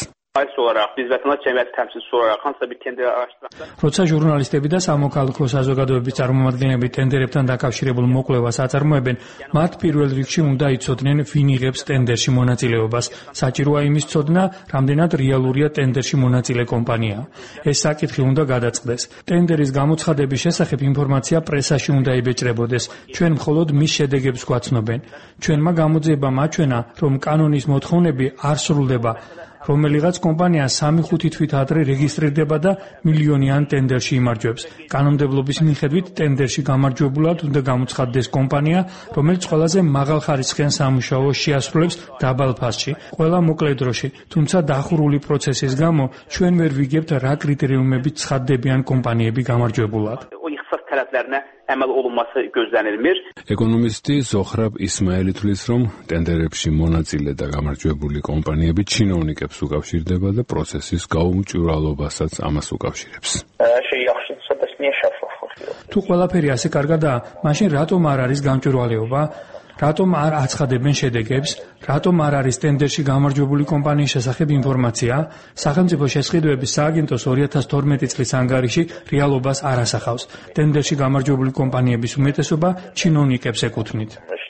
როცა ჟურნალისტები და სამოქალაქო საზოგადოების წარმომადგენლები ტენდერებთან დაკავშირებულ მოკვლევას აწარმოებენ, მათ პირველ რიგში უნდა იცოდნენ, ვინ იღებს ტენდერში მონაწილეობას. საჭიროა იმის ცოდნა, რამდენად რეალურია ტენდერში მონაწილე კომპანია. ეს საკითხი უნდა გადაწყდეს. ტენდერის გამოცხადების შესახებ ინფორმაცია პრესაში უნდა იბეჭდებოდეს. ჩვენ მხოლოდ მის შედეგებს გვაცნობენ. ჩვენმა გამოძიებამ მაჩვენა, რომ კანონის მოთხოვნები არ სრულდება. რომელიღაც კომპანია 3-5 თვით ადრე რეგისტრირდება და მილიონიან ტენდერში იმარჯვებს. კანონმდებლობის მიხედვით ტენდერში გამარჯვებულად უნდა გამოცხადდეს კომპანია, რომელიც ყველაზე მაღალ ხარისხიან სამუშაოს შეასრულებს დაბალ ფასში, ყველა მოკლე დროში. თუმცა დახურული პროცესის გამო ჩვენ ვერ ვიგებთ რა კრიტერიუმებით ცხადდებიან კომპანიები გამარჯვებულად. əməl olunması gözlənilmir. ეკონომისტი ზოხრაბ ისმაილი თვლის, რომ ტენდერებში მონაწილე და გამარჯვებული კომპანიები ჩინოვნიკებს უკავშირდება და პროცესის გაუმჭვირვალობასაც ამას უკავშირებს. თუ ყველაფერი ასე კარგადაა, მაშინ რატომ არ არის გამჭვირვალეობა? რატომ არ აცხადებენ შედეგებს? რატომ არ არის ტენდერში გამარჯვებული კომპანიის შესახებ ინფორმაცია? სახელმწიფო შესყიდვების სააგენტოს 2012 წლის ანგარიში რეალობას არ ასახავს. ტენდერში გამარჯვებული კომპანიების უმეტესობა ჩინოვნიკებს ეკუთვნით.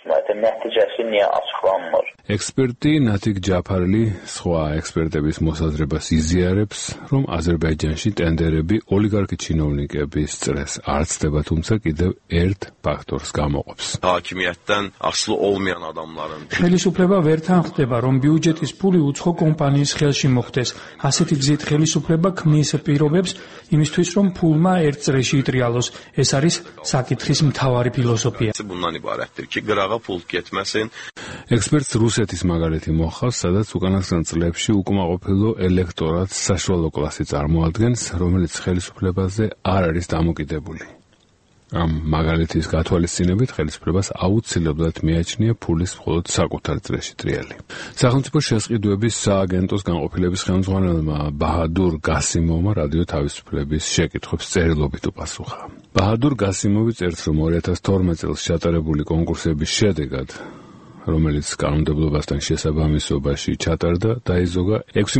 ექსპერტი ნათიგ ჯაფარლი სხვა ექსპერტების მოსაზრებას იზიარებს, რომ აზერბაიჯანში ტენდერები ოლიგარქი ჩინოვნიკების წრეს არ ცდება, თუმცა კიდევ ერთ ფაქტორს გამოყოფს. Hakimiyyətdən asılı olmayan adamların ხელისუფლება ვერ თანხდება, რომ ბიუჯეტის ფული უცხო კომპანიის ხელში მოხვდეს. ასეთი გზით ხელისუფლება ქმნის პირობებს იმისთვის, რომ ფულმა ერთ წრეში იტრიალოს. ეს არის საკითხის მთავარი ფილოსოფია. bundan ibarətdir ki, qırağa pul getməsin. ექსპერტს რუსეთის მაგალითი მოხავს, სადაც უკანასკნელ წლებში უკმაყოფილო ელექტორატს საშუალო კლასი წარმოადგენს, რომელიც ხელისუფლებაზე არ არის დამოკიდებული. ამ მაგალითის გათვალისწინებით ხელისუფლებას აუცილებლად მიაჩნია ფულის მხოლოდ საკუთარ წრეში ტრიალი. სახელმწიფო შესყიდვების სააგენტოს განყოფილების ხელმძღვანელმა ბაჰადურ გასიმოვმა რადიო თავისუფლების შეკითხვებს წერილობით უპასუხა. ბაჰადურ გასიმოვი წერს, რომ 2012 წელს ჩატარებული კონკურსების შედეგად, რომელიც კანონმდებლობასთან შესაბამისობაში ჩატარდა, დაიზოგა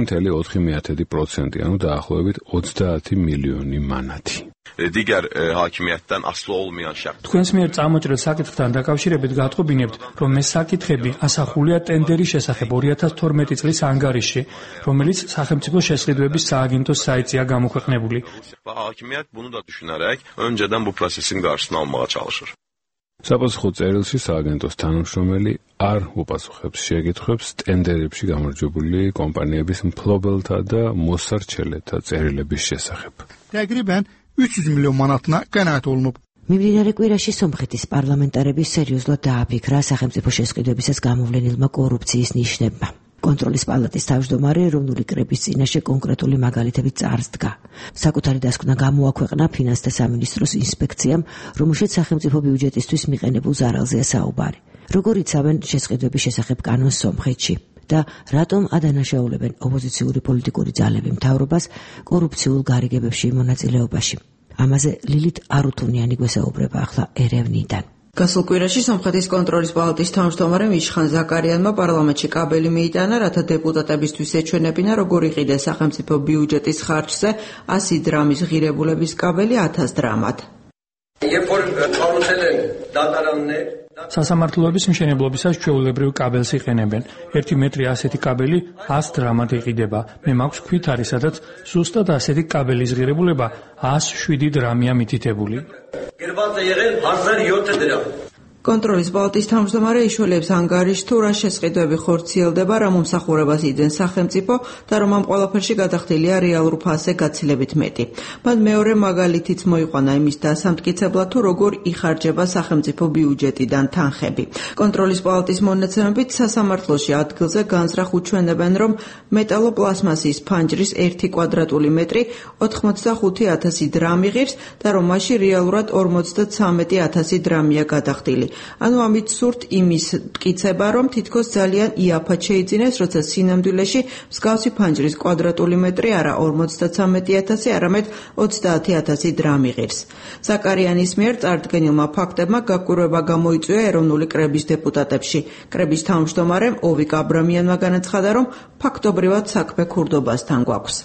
6.4%, ანუ დაახლოებით 30 მილიონი მანათი. Digər hakimiyyətdən asılı olmayan şəxs. თქვენს მიერ წამოჭრილ საკითხთან დაკავშირებით გათხოვინებთ, რომ ეს საკითხები ასახულია ტენდერის შესახებ 2012 წლის ანგარიშში, რომელიც სახელმწიფო შესყიდვების სააგენტოს საიტზეა გამოქვეყნებული. Hakimiyyət bunu da düşünərək öncədən bu prosesin qarşısını almağa çalışır. საპასუხო წერილში სააგენტოს თანამშრომელი არ უპასუხებს შეკითხვებს ტენდერებში გამარჯვებული კომპანიების მფლობელთა და მოსარჩელეთა წერილების შესახებ. Təqribən 300 milyon manatına qənaət olunub. მიმდინარე კვირაში სომხეთის პარლამენტარები სერიოზულად დააფიქრა სახელმწიფო შესყიდვებისას გამოვლენილმა კორუფციის ნიშნებმა. კონტროლის პალატის თავმჯდომარე ეროვნული კრების წინაშე კონკრეტული მაგალითებით წარსდგა. საკუთარი დასკვნა გამოაქვეყნა ფინანსთა სამინისტროს ინსპექციამ, რომელშიც სახელმწიფო ბიუჯეტისთვის მიყენებულ ზარალზეა საუბარი. როგორ იცავენ შესყიდვების შესახებ კანონს სომხეთში და რატომ ადანაშაულებენ ოპოზიციური პოლიტიკური ძალები მთავრობას კორუფციულ გარიგებებში მონაწილეობაში. ამაზე ლილით არუთუნიანი გვესაუბრება ახლა ერევნიდან. გასულ კვირაში სომხეთის კონტროლის პალატის თავმჯდომარემ იშხან ზაკარიანმა პარლამენტში კაბელი მიიტანა, რათა დეპუტატებისთვის ეჩვენებინა, როგორ იყიდეს სახელმწიფო ბიუჯეტის ხარჯზე 100 დრამის ღირებულების კაბელი 1000 დრამად. სასამართლოების მშენებლობისას ჩვეულებრივ კაბელს იყენებენ. 1 მეტრი ასეთი კაბელი 100 დრამად იყიდება. მე მაქვს ქვითარი, სადაც ზუსტად ასეთი კაბელის ღირებულება 107 დრამია მითითებული. კონტროლის პალატის თავმჯდომარე იშველებს ანგარიშს თუ რა შესყიდვები ხორციელდება, რა მომსახურებას იძენს სახელმწიფო და რომ ამ ყველაფერში გადახდილია რეალურ ფასზე გაცილებით მეტი. მან მეორე მაგალითიც მოიყვანა იმის დასამტკიცებლად, თუ როგორ იხარჯება სახელმწიფო ბიუჯეტიდან თანხები. კონტროლის პალატის მონაცემებით სასამართლოში ადგილზე განზრახ უჩვენებენ, რომ მეტალოპლასმასის ფანჯრის 1 კვადრატული მეტრი 85.000 დრამი ღირს და რომ მასში რეალურად 53.000 დრამია გადახდილი. ანუ ამით სურთ იმის მტკიცება, რომ თითქოს ძალიან იაფად შეიძინეს, როცა სინამდვილეში მსგავსი ფანჯრის კვადრატული მეტრი არა 53,000, არამედ 30,000 დრამი ღირს. ზაკარიანის მიერ წარდგენილმა ფაქტებმა გაკვირვება გამოიწვია ეროვნული კრების დეპუტატებში. კრების თავმჯდომარემ ოვიკ აბრამიანმა განაცხადა, რომ ფაქტობრივად საქმე ქურდობასთან გვაქვს.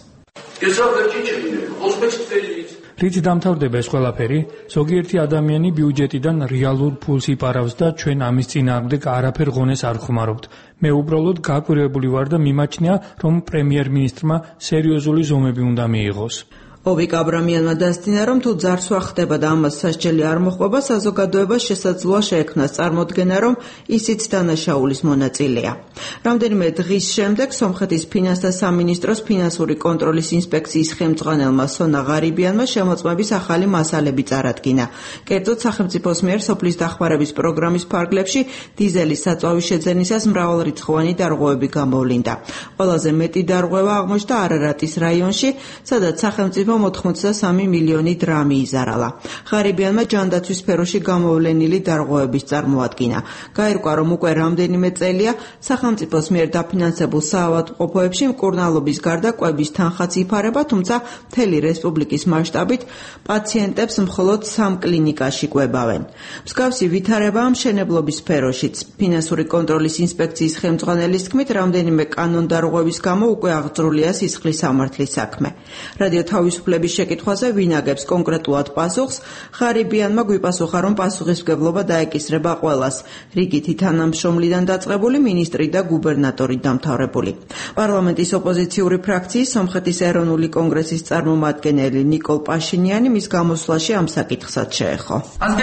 რით დამთავრდება ეს ყველაფერი? ზოგიერთი ადამიანი ბიუჯეტიდან რეალურ ფულს იპარავს და ჩვენ ამის წინააღმდეგ არაფერ ღონეს არ ხმარობთ. მე უბრალოდ გაკვირვებული ვარ და მიმაჩნია, რომ პრემიერ-მინისტრმა სერიოზული ზომები უნდა მიიღოს. ოვიკ აბრამიანმა დასძინა, რომ თუ ძარცვა ხდება და ამას სასჯელი არ მოჰყვება, საზოგადოებას შესაძლოა შეექმნას წარმოდგენა, რომ ისიც დანაშაულის მონაწილეა. რამდენიმე დღის შემდეგ სომხეთის ფინანსთა სამინისტროს ფინანსური კონტროლის ინსპექციის ხელმძღვანელმა სონა ღარიბიანმა შემოწმების ახალი მასალები წარადგინა. კერძოდ, სახელმწიფოს მიერ სოფლის დახმარების პროგრამის ფარგლებში დიზელის საწვავის შეძენისას მრავალრიცხოვანი დარღვევები გამოვლინდა. ყველაზე მეტი დარღვევა აღმოჩნდა არარატის რაიონში, სადაც სახელმწიფო 83 მილიონი დრამი იზარალა. ღარიბიანმა ჯანდაცვის სფეროში გამოვლენილი დარღვევების წარმოადგინა. გაირკვა, რომ უკვე რამდენიმე წელია სახელმწიფოს მიერ დაფინანსებულ საავადმყოფოებში მკურნალობის გარდა კვების თანხაც იფარება, თუმცა მთელი რესპუბლიკის მასშტაბით პაციენტებს მხოლოდ 3 კლინიკაში კვებავენ. მსგავსი ვითარებაა მშენებლობის სფეროშიც. ფინანსური კონტროლის ინსპექციის ხელმძღვანელის თქმით, რამდენიმე კანონდარღვევის გამო უკვე აღძრულია სისხლის სამართლის საქმე. რადიო თავისუფლების შეკითხვაზე ვინ აგებს კონკრეტულად პასუხს, ღარიბიანმა გვიპასუხა, რომ პასუხისმგებლობა დაეკისრება ყველას, რიგითი თანამშრომლიდან დაწყებული მინისტრი და გუბერნატორი დამთავრებული. პარლამენტის ოპოზიციური ფრაქციის სომხეთის ეროვნული კონგრესის წარმომადგენელი ნიკოლ პაშინიანი მის გამოსვლაში ამ საკითხსაც შეეხო.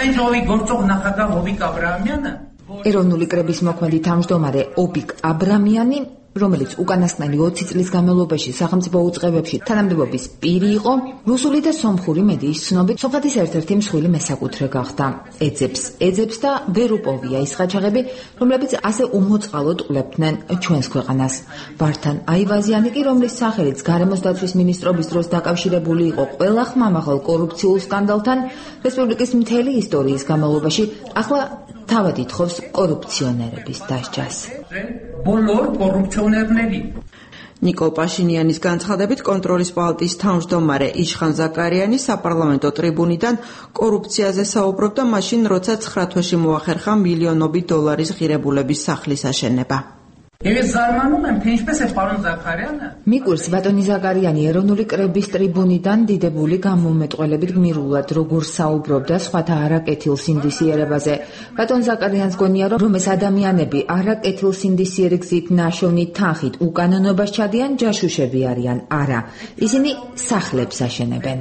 ეროვნული კრების მოქმედი თავმჯდომარე ოვიკ აბრამიანი, რომელიც უკანასკნელი 20 წლის განმავლობაში სახელმწიფო უწყებებში თანამდებობის პირი იყო, რუსული და სომხური მედიის ცნობით სომხეთის ერთ-ერთი მსხვილი მესაკუთრე გახდა. ეძებს და ვერ უპოვია ის ხაჩაღები, რომლებიც ასე უმოწყალოდ ყლებდნენ ჩვენს ქვეყანას. ვართან აივაზიანი კი, რომლის სახელიც გარემოს დაცვის მინისტრობის დროს დაკავშირებული იყო ყველა ხმამაღალ კორუფციულ სკანდალთან, რესპუბლიკის მთელი ისტორიის განმავლობაში ახლა თავად ითხოვს კორუფციონერების დასჯას. ნიკოლ პაშინიანის განცხადებით, კონტროლის პალატის თავმჯდომარე იშხან ზაკარიანი საპარლამენტო ტრიბუნიდან კორუფციაზე საუბრობდა მაშინ, როცა 9 თვეში მოახერხა მილიონობით დოლარის ღირებულების სახლის აშენება. მიკურს ბატონი ზაკარიანი ეროვნული კრების ტრიბუნიდან დიდებული გამომეტყველებით გმირულად როგორ საუბრობდა სხვათა არაკეთილ სინდისიერებაზე. ბატონ ზაკარიანს გონია, რომ ეს ადამიანები არაკეთილ სინდისიერი გზით ნაშოვნი თანხით უკანონობას ჩადიან, ჯაშუშები არიან. არა, ისინი სახლებს აშენებენ.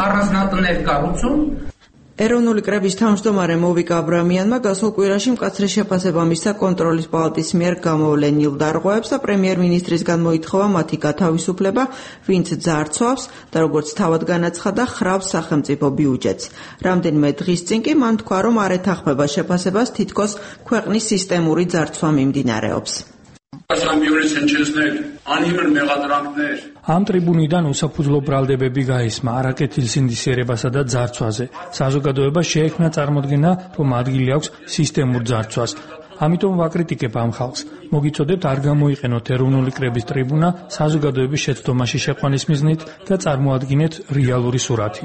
ეროვნული კრების თავმჯდომარე ოვიკ აბრამიანმა გასულ კვირაში მკაცრი შეფასება მისცა კონტროლის პალატის მიერ გამოვლენილ დარღვევებს და პრემიერ-მინისტრისგან მოითხოვა მათი გათავისუფლება, ვინც ძარცვავს და როგორც თავად განაცხადა, ხრავს სახელმწიფო ბიუჯეტს. რამდენიმე დღის წინ კი მან თქვა, რომ არ ეთანხმება შეფასებას, თითქოს ქვეყნის სისტემური ძარცვა მიმდინარეობს. ამ ტრიბუნიდან უსაფუძვლო ბრალდებები გაისმა არაკეთილ სინდისიერებასა და ძარცვაზე. საზოგადოება შეექმნა წარმოდგენა, რომ ადგილი აქვს სისტემურ ძარცვას. ამიტომ ვაკრიტიკებ ამ ხალხს. მოგიცოდებთ არ გამოიყენოთ ეროვნული კრების ტრიბუნა საზოგადოების შეცდომაში შეყვანის მიზნით და წარმოადგინეთ რეალური სურათი.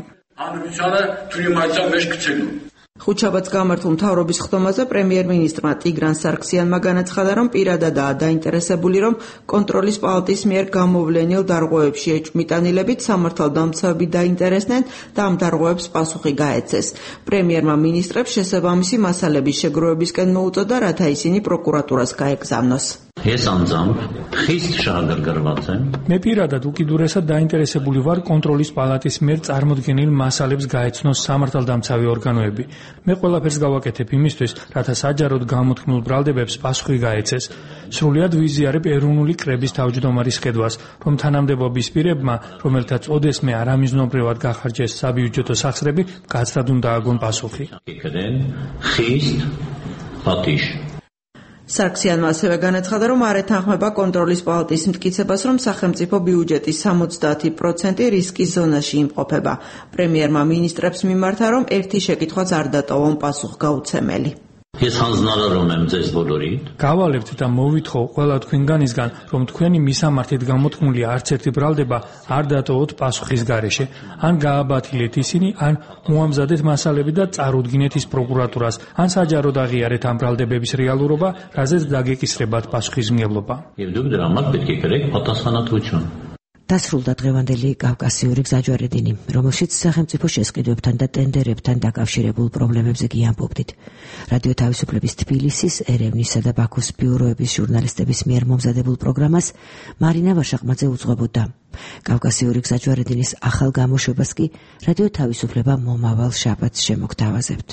ხუთშაბათს გამართულ მთავრობის ხდომაზე პრემიერ-მინისტრმა ტიგრან სარქსიანმა განაცხადა, რომ პირადადაა დაინტერესებული, რომ კონტროლის პალატის მიერ გამოვლენილ დარღვევებში ეჭვმიტანილებით სამართალდამცავები დაინტერესდნენ და ამ დარღვევებს პასუხი გაეცეს. პრემიერმა მინისტრებს შესაბამისი მასალების შეგროვებისკენ მოუწოდა, რათა ისინი პროკურატურას გაეგზავნოს. ეს ამძამთ ხիստ შეგარგარված եմ. მე პირადად უკიდურესად დაინტერესებული ვარ კონტროლის პალატის მიერ წარმოდგენილ მასალებს გაეცნოს სამართალდამცავი ორგანოები. მე ყველაფერს გავაკეთებ იმისთვის, რათა საჯაროდ გამოთქმულ ბრალდებებს პასუხი გაეცეს. სრულიად ვიზიარებ ეროვნული კრების თავმჯდომარის ხედვას, რომ თანამდებობის პირებმა, რომელთაც ოდესმე არამიზნობრივად გახარჯეს საბიუჯეტო სახსრები, გაცდად უნდა აგონ პასუხი. ხիստ პატიჟ სარქსიანმა ასევე განაცხადა, რომ არ ეთანხმება კონტროლის პალატის მტკიცებას, რომ სახელმწიფო ბიუჯეტის 70% რისკის ზონაში იმყოფება. პრემიერმა მინისტრებს მიმართა, რომ ერთი შეკითხვაც არ დატოვონ პასუხგაუცემელი. Ես հանձնարարում եմ ձեզ բոլորիդ. გავალებთ და მოვითხოვ ყველა თქვენგანისგან, რომ თქვენი მისამართით გამოთქმული არც ერთი ბრალდება არ დატოვოთ პასუხის გარეშე, ან გააბათილეთ ისინი, ან მოამზადეთ მასალები და წარუდგინეთ ის პროკურატურას, ან საჯაროდ აღიარეთ ამ ბრალდებების რეალურობა, რაზეც დაგეკისრებათ პასუხისმგებლობა. Եվ դուք դրա համար պետք է կրեք պատասխանատվություն. დასრულდა დღევანდელი კავკასიური გზაჯვარედინი, რომელშიც სახელმწიფო შესყიდვებთან და ტენდერებთან დაკავშირებულ პრობლემებზე გიამბობდით. რადიო თავისუფლების თბილისის, ერევნისა და ბაქოს ბიუროების ჟურნალისტების მიერ მომზადებულ პროგრამას მარინა ვაშაყმაძე უძღვებოდა. კავკასიური გზაჯვარედინის ახალ გამოშვებას კი რადიო თავისუფლება მომავალ შაბათს შემოგთავაზებთ.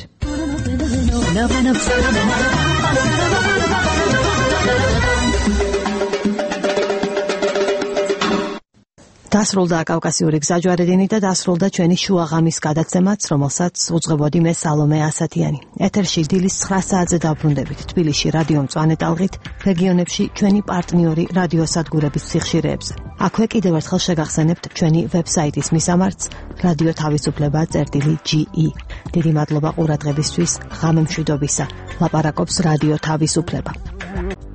დასრულდა კავკასიური გზაჯვარედინი და დასრულდა ჩვენი შუაღამის გადაცემაც, რომელსაც უძღვებოდი მე სალომე ასათიანი. ეთერში დილის 9 საათზე დავბრუნდებით თბილისში რადიო მწვანე ტალღით, რეგიონებში ჩვენი პარტნიორი რადიოსადგურების სიხშირეებზე. აქვე კიდევ ერთხელ შეგახსენებთ ჩვენი ვებსაიტის მისამართს რადიო თავისუფლება.ge. დიდი მადლობა ყურადღებისთვის, ღამემშვიდობისა. ლაპარაკობს რადიო თავისუფლება.